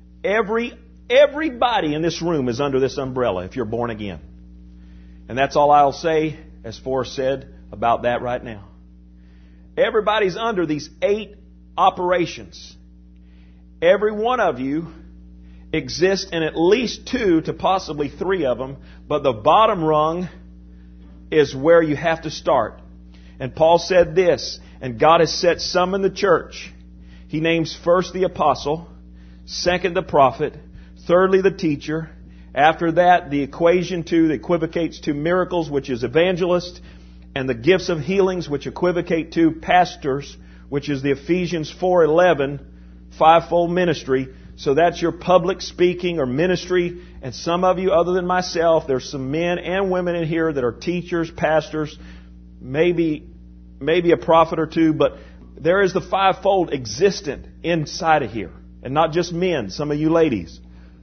everybody in this room is under this umbrella if you're born again. And that's all I'll say, as Forrest said, about that right now. Everybody's under these 8 operations. Every one of you exists in at least 2 to possibly 3 of them, but the bottom rung is where you have to start. And Paul said this, and God has set some in the church. He names first the apostle, second the prophet, thirdly the teacher. After that, the equivocates to miracles, which is evangelist, and the gifts of healings, which equivocate to pastors, which is the Ephesians 4:11, fivefold ministry. So that's your public speaking or ministry. And some of you, other than myself, there's some men and women in here that are teachers, pastors, maybe a prophet or 2, but there is the fivefold existent inside of here. And not just men, some of you ladies.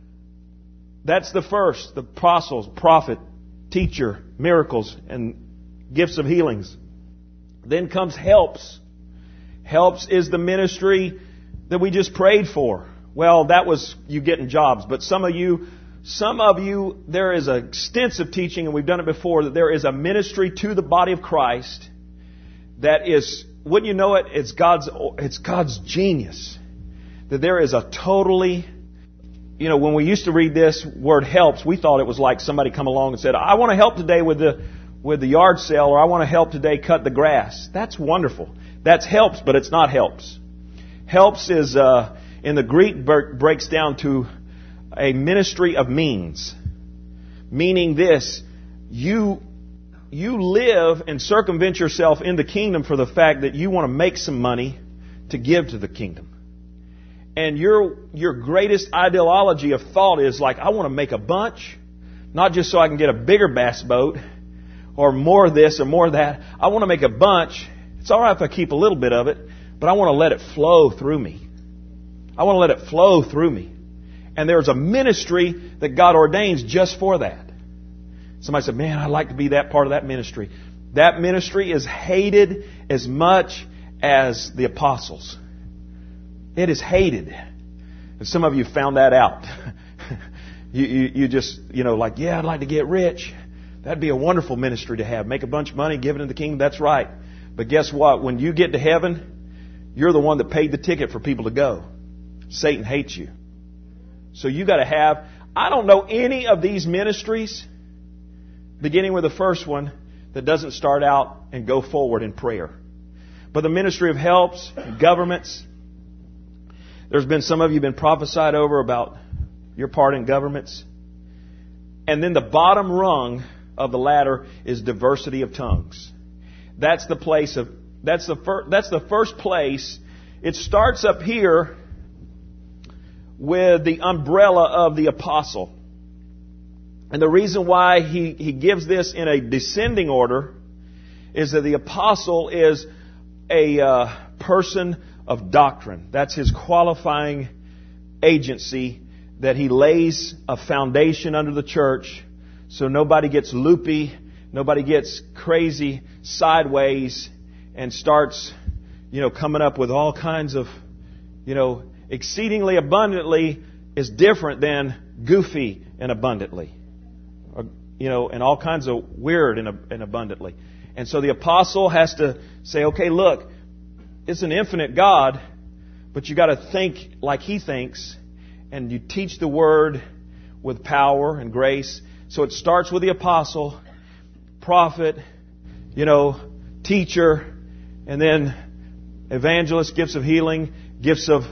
That's the first, the apostles, prophet, teacher, miracles, and gifts of healings. Then comes helps. Helps is the ministry that we just prayed for. Well, that was you getting jobs. But some of you, there is an extensive teaching, and we've done it before, that there is a ministry to the body of Christ that is, wouldn't you know it, it's God's genius. That there is a totally, when we used to read this word helps, we thought it was like somebody come along and said, I want to help today with the yard sale, or I want to help today cut the grass. That's wonderful. That's helps, but it's not helps. Helps is, in the Greek, breaks down to a ministry of means. Meaning this, you live and circumvent yourself in the kingdom for the fact that you want to make some money to give to the kingdom. And your greatest ideology of thought is like, I want to make a bunch, not just so I can get a bigger bass boat, or more of this or more of that. I want to make a bunch. It's all right if I keep a little bit of it, but I want to let it flow through me. I want to let it flow through me. And there's a ministry that God ordains just for that. Somebody said, man, I'd like to be that part of that ministry. That ministry is hated as much as the apostles. It is hated. And some of you found that out. you just, like, yeah, I'd like to get rich. That'd be a wonderful ministry to have. Make a bunch of money, give it to the kingdom. That's right. But guess what? When you get to heaven, you're the one that paid the ticket for people to go. Satan hates you. So you got to have, I don't know any of these ministries, beginning with the first one, that doesn't start out and go forward in prayer. But the ministry of helps, governments, there's been some of you been prophesied over about your part in governments. And then the bottom rung of the ladder is diversity of tongues. That's the first place. It starts up here with the umbrella of the apostle. And the reason why he gives this in a descending order is that the apostle is a person of doctrine. That's his qualifying agency, that he lays a foundation under the church so nobody gets loopy, nobody gets crazy sideways and starts, coming up with all kinds of, exceedingly abundantly is different than goofy and abundantly. And all kinds of weird and abundantly. And so the apostle has to say, okay, look, it's an infinite God, but you got to think like He thinks, and you teach the Word with power and grace. So it starts with the apostle, prophet, teacher, and then evangelist, gifts of healing, gifts of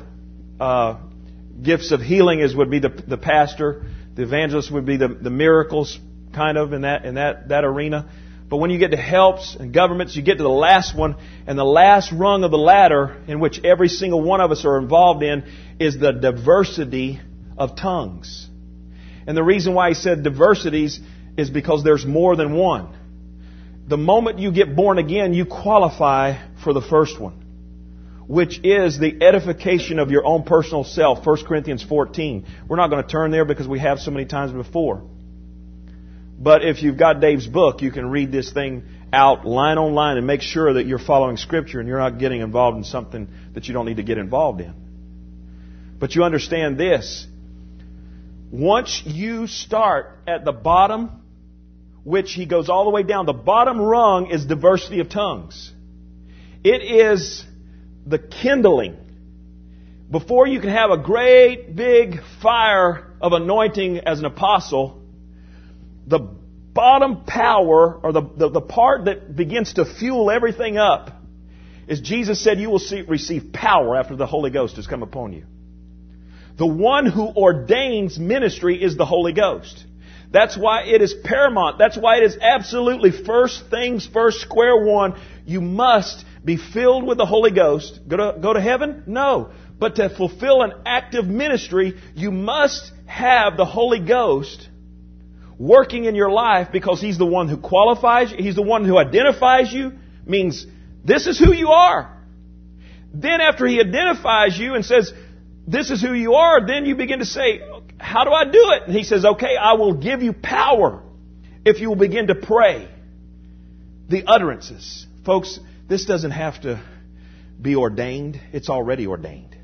healing would be the pastor. The evangelist would be the miracles, kind of in that arena. But when you get to helps and governments, you get to the last one, and the last rung of the ladder, in which every single one of us are involved in, is the diversity of tongues. And the reason why he said diversities is because there's more than one. the moment you get born again, you qualify for the first one, which is the edification of your own personal self. 1 Corinthians 14. We're not going to turn there because we have so many times before. But if you've got Dave's book, you can read this thing out line on line and make sure that you're following Scripture and you're not getting involved in something that you don't need to get involved in. But you understand this. Once you start at the bottom, which he goes all the way down, the bottom rung is diversity of tongues. It is the kindling. Before you can have a great big fire of anointing as an apostle, the bottom power, or the part that begins to fuel everything up, is Jesus said you will receive power after the Holy Ghost has come upon you. The one who ordains ministry is the Holy Ghost. That's why it is paramount. That's why it is absolutely first things first, square one. You must be filled with the Holy Ghost. Go to heaven? No. But to fulfill an active ministry, you must have the Holy Ghost working in your life, because He's the one who qualifies you. He's the one who identifies you. Means this is who you are. Then after He identifies you and says, this is who you are, then you begin to say, how do I do it? And He says, okay, I will give you power if you will begin to pray. The utterances. Folks, this doesn't have to be ordained. It's already ordained.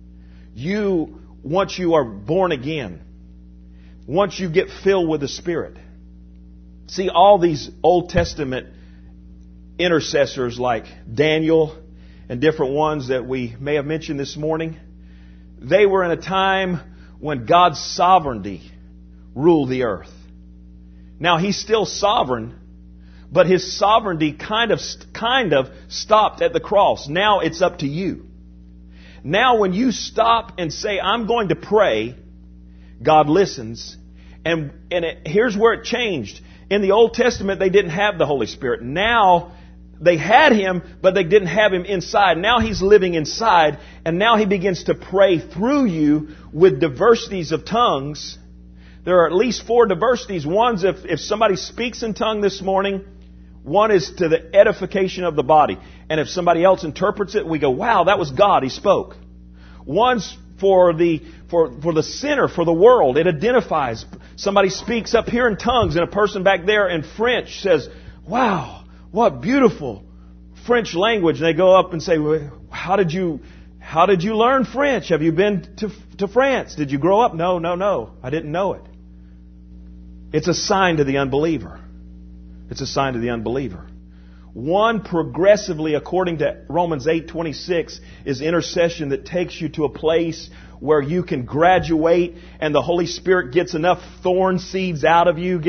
Once you are born again, once you get filled with the Spirit. See, all these Old Testament intercessors like Daniel and different ones that we may have mentioned this morning, they were in a time when God's sovereignty ruled the earth. Now, He's still sovereign, but His sovereignty kind of stopped at the cross. Now it's up to you. Now when you stop and say, I'm going to pray, God listens. And here's where it changed. In the Old Testament, they didn't have the Holy Spirit. Now, they had Him, but they didn't have Him inside. Now He's living inside, and now He begins to pray through you with diversities of tongues. There are at least 4 diversities. One's if somebody speaks in tongue this morning, one is to the edification of the body. And if somebody else interprets it, we go, wow, that was God, He spoke. One's for the sinner, for the world. It identifies. Somebody speaks up here in tongues, and a person back there in French says, wow, what beautiful French language. And they go up and say, well, how did you learn French? Have you been to France? Did you grow up? No. I didn't know it. It's a sign to the unbeliever. It's a sign to the unbeliever. One, progressively, according to Romans 8:26, is intercession that takes you to a place where you can graduate and the Holy Spirit gets enough thorn seeds out of you,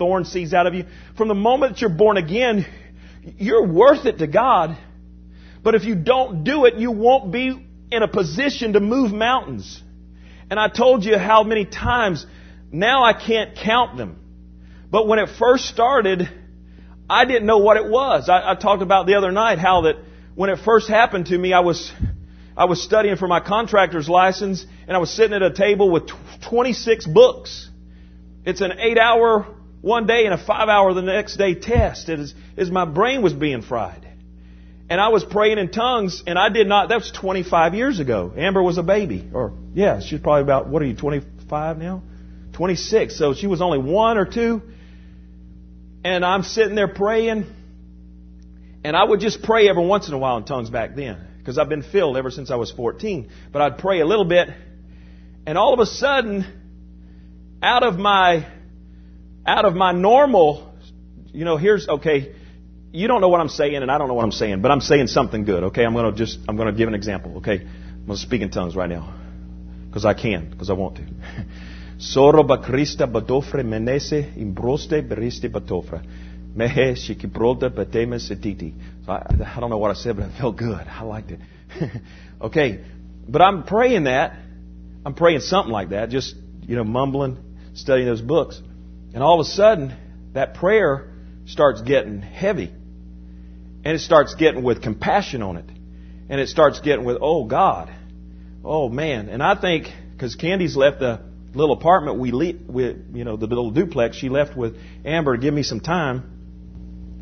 From the moment that you're born again, you're worth it to God. But if you don't do it, you won't be in a position to move mountains. And I told you how many times, now I can't count them. But when it first started, I didn't know what it was. I talked about the other night how that when it first happened to me, I was studying for my contractor's license, and I was sitting at a table with 26 books. It's an 8-hour one day and a 5-hour the next day test. It is my brain was being fried. And I was praying in tongues, and I did not. That was 25 years ago. Amber was a baby. She's probably about, what are you, 25 now? 26. So she was only 1 or 2. And I'm sitting there praying. And I would just pray every once in a while in tongues back then, because I've been filled ever since I was 14. But I'd pray a little bit. And all of a sudden, out of my normal, you don't know what I'm saying, and I don't know what I'm saying, but I'm saying something good, okay? I'm going to give an example, okay? I'm going to speak in tongues right now, because I want to. Soro bakrista badofre menese imbroste beriste batofra. Mehe shikibrolda bateme setiti. So I don't know what I said, but it felt good. I liked it. Okay. But I'm praying that. I'm praying something like that, just, mumbling, studying those books. And all of a sudden, that prayer starts getting heavy. And it starts getting with compassion on it. And it starts getting with, oh, God. Oh, man. And I think, because Candy's left the little apartment the little duplex, she left with Amber to give me some time.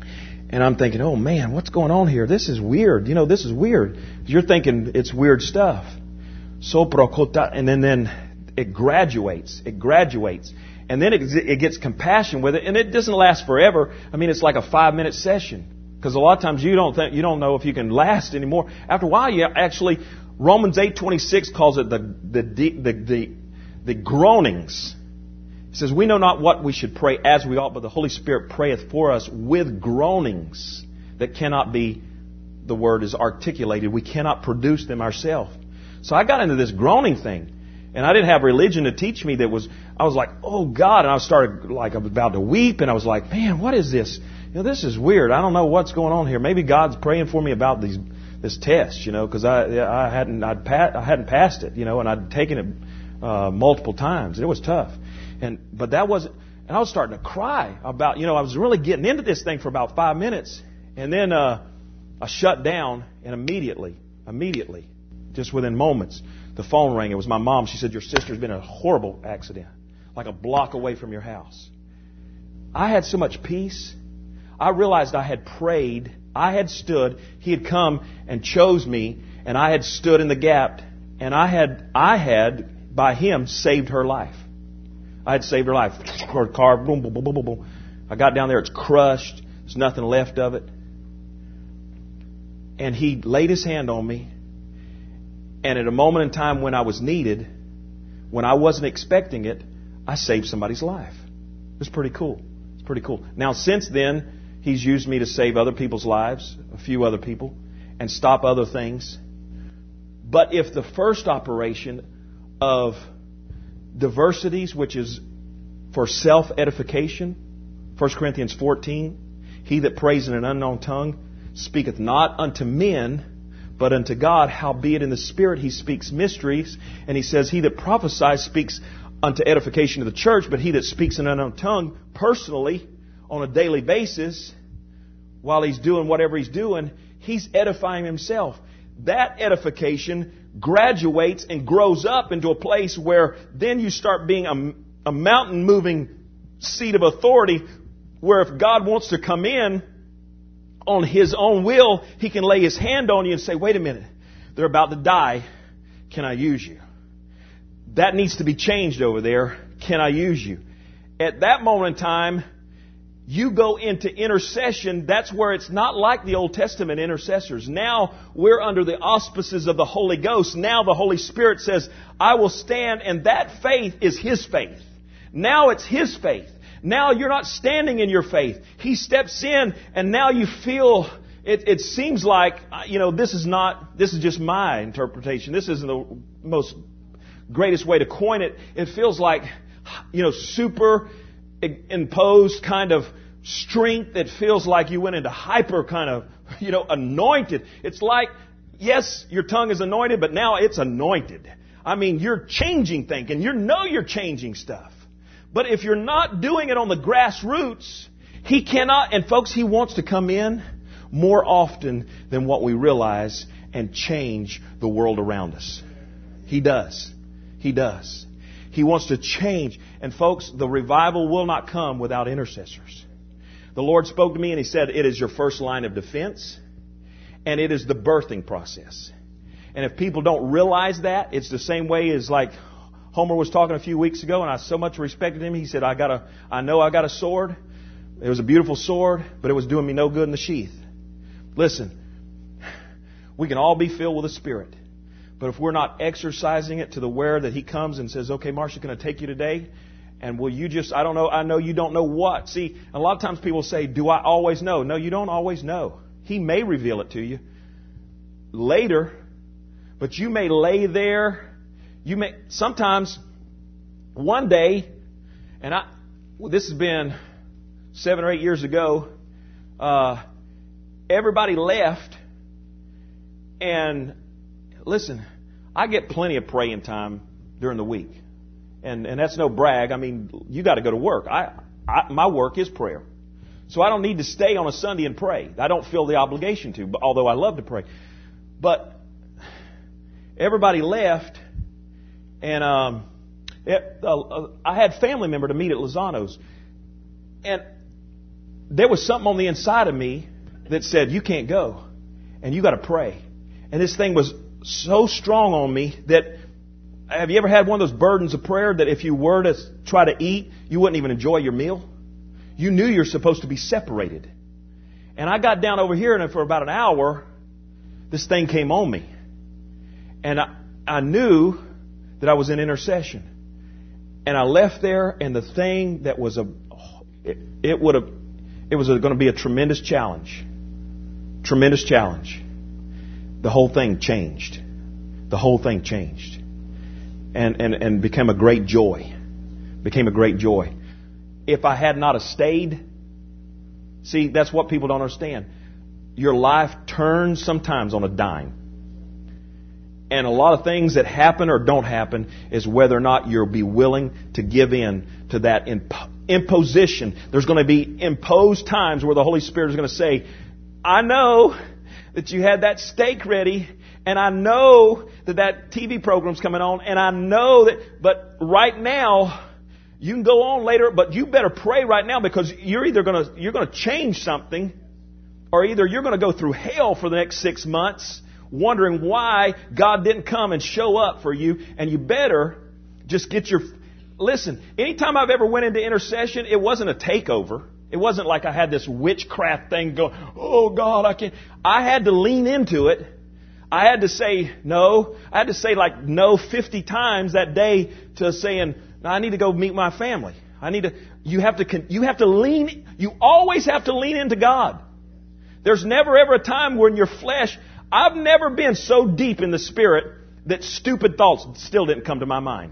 And I'm thinking, oh man, what's going on here? This is weird. This is weird. You're thinking it's weird stuff. And then it graduates. It graduates. And then it gets compassion with it. And it doesn't last forever. I mean, it's like a 5-minute session. Because a lot of times you don't know if you can last anymore. After a while, Romans 8:26 calls it the groanings. It says, we know not what we should pray as we ought, but the Holy Spirit prayeth for us with groanings that cannot be, the word is articulated. We cannot produce them ourselves. So I got into this groaning thing. And I didn't have religion to teach me I was like, oh God. And I started I was about to weep. And I was like, man, what is this? This is weird. I don't know what's going on here. Maybe God's praying for me about this test, because I hadn't passed it, and I'd taken it multiple times. And it was tough. But that wasn't, and I was starting to cry about, I was really getting into this thing for about 5 minutes. And then I shut down, and immediately, just within moments, the phone rang. It was my mom. She said, your sister's been in a horrible accident, like a block away from your house. I had so much peace. I realized I had prayed. I had stood. He had come and chose me, and I had stood in the gap, and I had by Him saved her life. I had saved her life. Her car, boom, boom, boom, boom, boom, boom. I got down there. It's crushed. There's nothing left of it. And He laid His hand on me. And at a moment in time when I was needed, when I wasn't expecting it, I saved somebody's life. It was pretty cool. It's pretty cool. Now, since then, He's used me to save other people's lives, a few other people, and stop other things. But if the first operation of diversities, which is for self-edification, 1 Corinthians 14, he that prays in an unknown tongue speaketh not unto men, but unto God. Howbeit in the Spirit he speaks mysteries. And he says, he that prophesies speaks unto edification of the church, but he that speaks in an unknown tongue personally on a daily basis, while he's doing whatever he's doing, he's edifying himself. That edification graduates and grows up into a place where then you start being a mountain-moving seat of authority, where if God wants to come in on His own will, He can lay His hand on you and say, wait a minute, they're about to die. Can I use you? That needs to be changed over there. Can I use you? At that moment in time, you go into intercession. That's where it's not like the Old Testament intercessors. Now we're under the auspices of the Holy Ghost. Now the Holy Spirit says, I will stand, and that faith is His faith. Now it's His faith. Now you're not standing in your faith. He steps in, and now you feel, it seems like, this is just my interpretation. This isn't the most greatest way to coin it. It feels like, superimposed kind of strength. It feels like you went into hyper kind of, anointed. It's like, yes, your tongue is anointed, but now it's anointed. I mean, you're changing things, and you're changing stuff. But if you're not doing it on the grassroots, He cannot, and folks, He wants to come in more often than what we realize and change the world around us. He does. He does. He wants to change. And folks, the revival will not come without intercessors. The Lord spoke to me and He said, it is your first line of defense, and it is the birthing process. And if people don't realize that, it's the same way as like Homer was talking a few weeks ago, and I so much respected him. He said, I know I got a sword. It was a beautiful sword, but it was doing me no good in the sheath. Listen, we can all be filled with the Spirit. But if we're not exercising it to the where that He comes and says, okay, Marcia's going to take you today, and will you just, I know you don't know what. See, a lot of times people say, do I always know? No, you don't always know. He may reveal it to you later, but you may lay there. Sometimes, one day, and this has been 7 or 8 years ago, everybody left, and listen, I get plenty of praying time during the week, and that's no brag. I mean, you got to go to work. My work is prayer, so I don't need to stay on a Sunday and pray. I don't feel the obligation to, although I love to pray. But everybody left. And I had a family member to meet at Lozano's. And there was something on the inside of me that said, you can't go. And you got to pray. And this thing was so strong on me that, have you ever had one of those burdens of prayer that if you were to try to eat, you wouldn't even enjoy your meal? You knew you're supposed to be separated. And I got down over here, and for about an hour, this thing came on me. And I knew that I was in intercession. And I left there, and the thing that was it was going to be a tremendous challenge. Tremendous challenge. The whole thing changed. The whole thing changed. And became a great joy. Became a great joy. If I had not have stayed, see, that's what people don't understand. Your life turns sometimes on a dime. And a lot of things that happen or don't happen is whether or not you'll be willing to give in to that imposition. There's going to be imposed times where the Holy Spirit is going to say, I know that you had that steak ready, and I know that TV program's coming on, and I know that, but right now, you can go on later, but you better pray right now, because you're either going to change something, or either you're going to go through hell for the next 6 months, wondering why God didn't come and show up for you, and you better just get your... Listen, anytime I've ever went into intercession, it wasn't a takeover. It wasn't like I had this witchcraft thing going, oh God, I can't. I had to lean into it. I had to say no. I had to say like no 50 times that day to saying, no, I need to go meet my family. You have to lean, you always have to lean into God. There's never ever a time when your flesh, I've never been so deep in the Spirit that stupid thoughts still didn't come to my mind.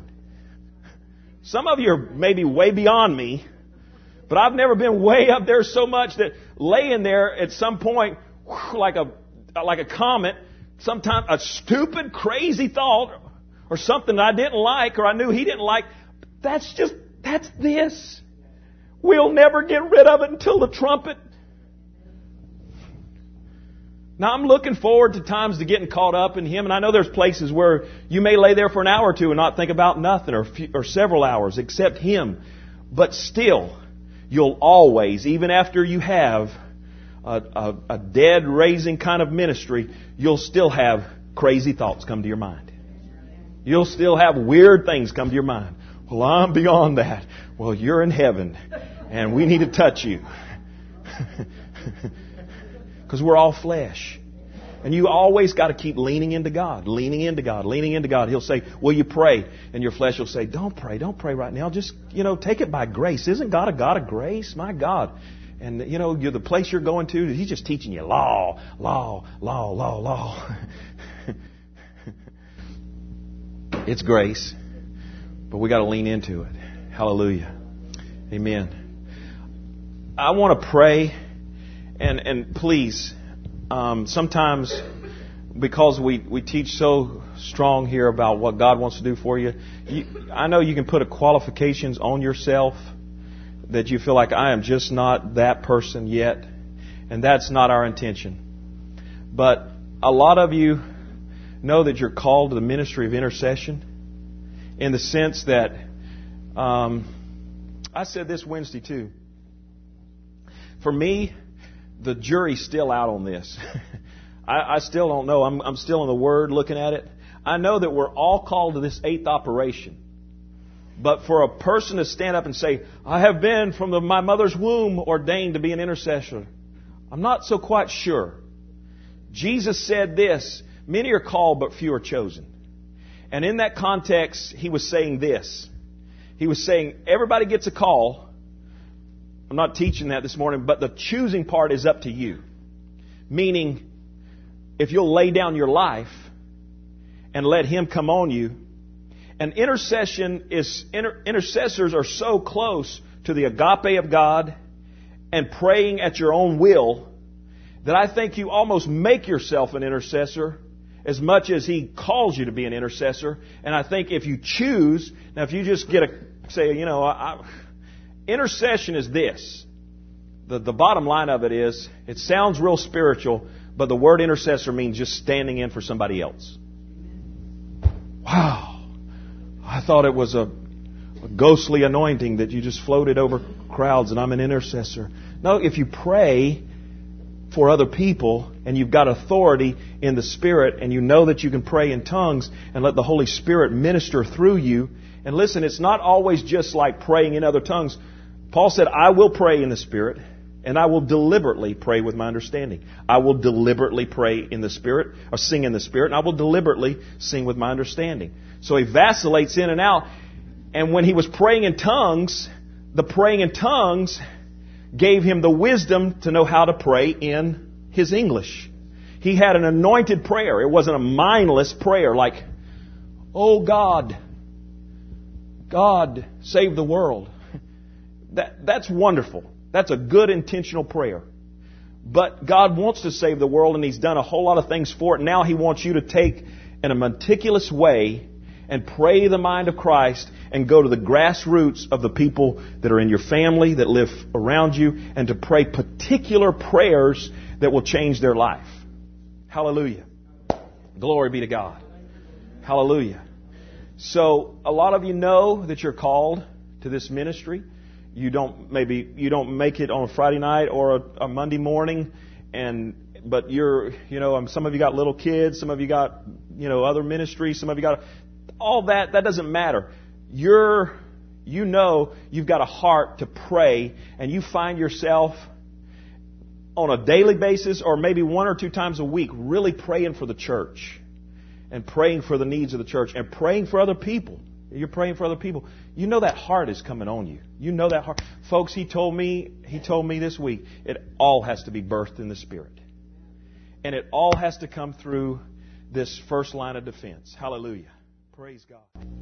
Some of you are maybe way beyond me, but I've never been way up there so much that laying there at some point, like a comet, sometimes a stupid, crazy thought or something that I didn't like or I knew he didn't like, that's this. We'll never get rid of it until the trumpet. Now, I'm looking forward to times to getting caught up in Him, and I know there's places where you may lay there for an hour or two and not think about nothing, or several hours except Him. But still, you'll always, even after you have a dead raising kind of ministry, you'll still have crazy thoughts come to your mind. You'll still have weird things come to your mind. Well, I'm beyond that. Well, you're in heaven, and we need to touch you. Because we're all flesh. And you always got to keep leaning into God, leaning into God, leaning into God. He'll say, will you pray? And your flesh will say, don't pray right now. Just, take it by grace. Isn't God a God of grace? My God. And, you're the place you're going to, He's just teaching you law. It's grace. But we got to lean into it. Hallelujah. Amen. I want to pray. And please, sometimes because we teach so strong here about what God wants to do for you, I know you can put qualifications on yourself that you feel like I am just not that person yet, and that's not our intention. But a lot of you know that you're called to the ministry of intercession in the sense that I said this Wednesday too. For me, the jury's still out on this. I still don't know. I'm still in the Word looking at it. I know that we're all called to this 8th operation. But for a person to stand up and say, I have been from my mother's womb ordained to be an intercessor, I'm not so quite sure. Jesus said this, many are called but few are chosen. And in that context, He was saying this. He was saying, everybody gets a call. I'm not teaching that this morning, but the choosing part is up to you. Meaning, if you'll lay down your life and let Him come on you. And intercessors are so close to the agape of God and praying at your own will that I think you almost make yourself an intercessor as much as He calls you to be an intercessor. And I think if you choose, now if you just intercession is this. The bottom line of it is, it sounds real spiritual, but the word intercessor means just standing in for somebody else. Wow. I thought it was a ghostly anointing that you just floated over crowds and I'm an intercessor. No, if you pray, for other people, and you've got authority in the Spirit, and you know that you can pray in tongues and let the Holy Spirit minister through you. And listen, it's not always just like praying in other tongues. Paul said, I will pray in the Spirit, and I will deliberately pray with my understanding. I will deliberately pray in the Spirit, or sing in the Spirit, and I will deliberately sing with my understanding. So he vacillates in and out. And when he was praying in tongues, the praying in tongues gave him the wisdom to know how to pray in his English. He had an anointed prayer. It wasn't a mindless prayer like, oh God, God, save the world. That's wonderful. That's a good intentional prayer. But God wants to save the world, and He's done a whole lot of things for it. Now He wants you to take in a meticulous way and pray the mind of Christ and go to the grassroots of the people that are in your family, that live around you, and to pray particular prayers that will change their life. Hallelujah. Glory be to God. Hallelujah. So, a lot of you know that you're called to this ministry. You don't make it on a Friday night or a Monday morning, but some of you got little kids, some of you got, other ministries, some of you got all that. That doesn't matter. You've got a heart to pray, and you find yourself on a daily basis or maybe one or two times a week really praying for the church and praying for the needs of the church and praying for other people. You're praying for other people. You know that heart is coming on you. You know that heart. Folks, he told me this week, it all has to be birthed in the Spirit. And it all has to come through this first line of defense. Hallelujah. Praise God.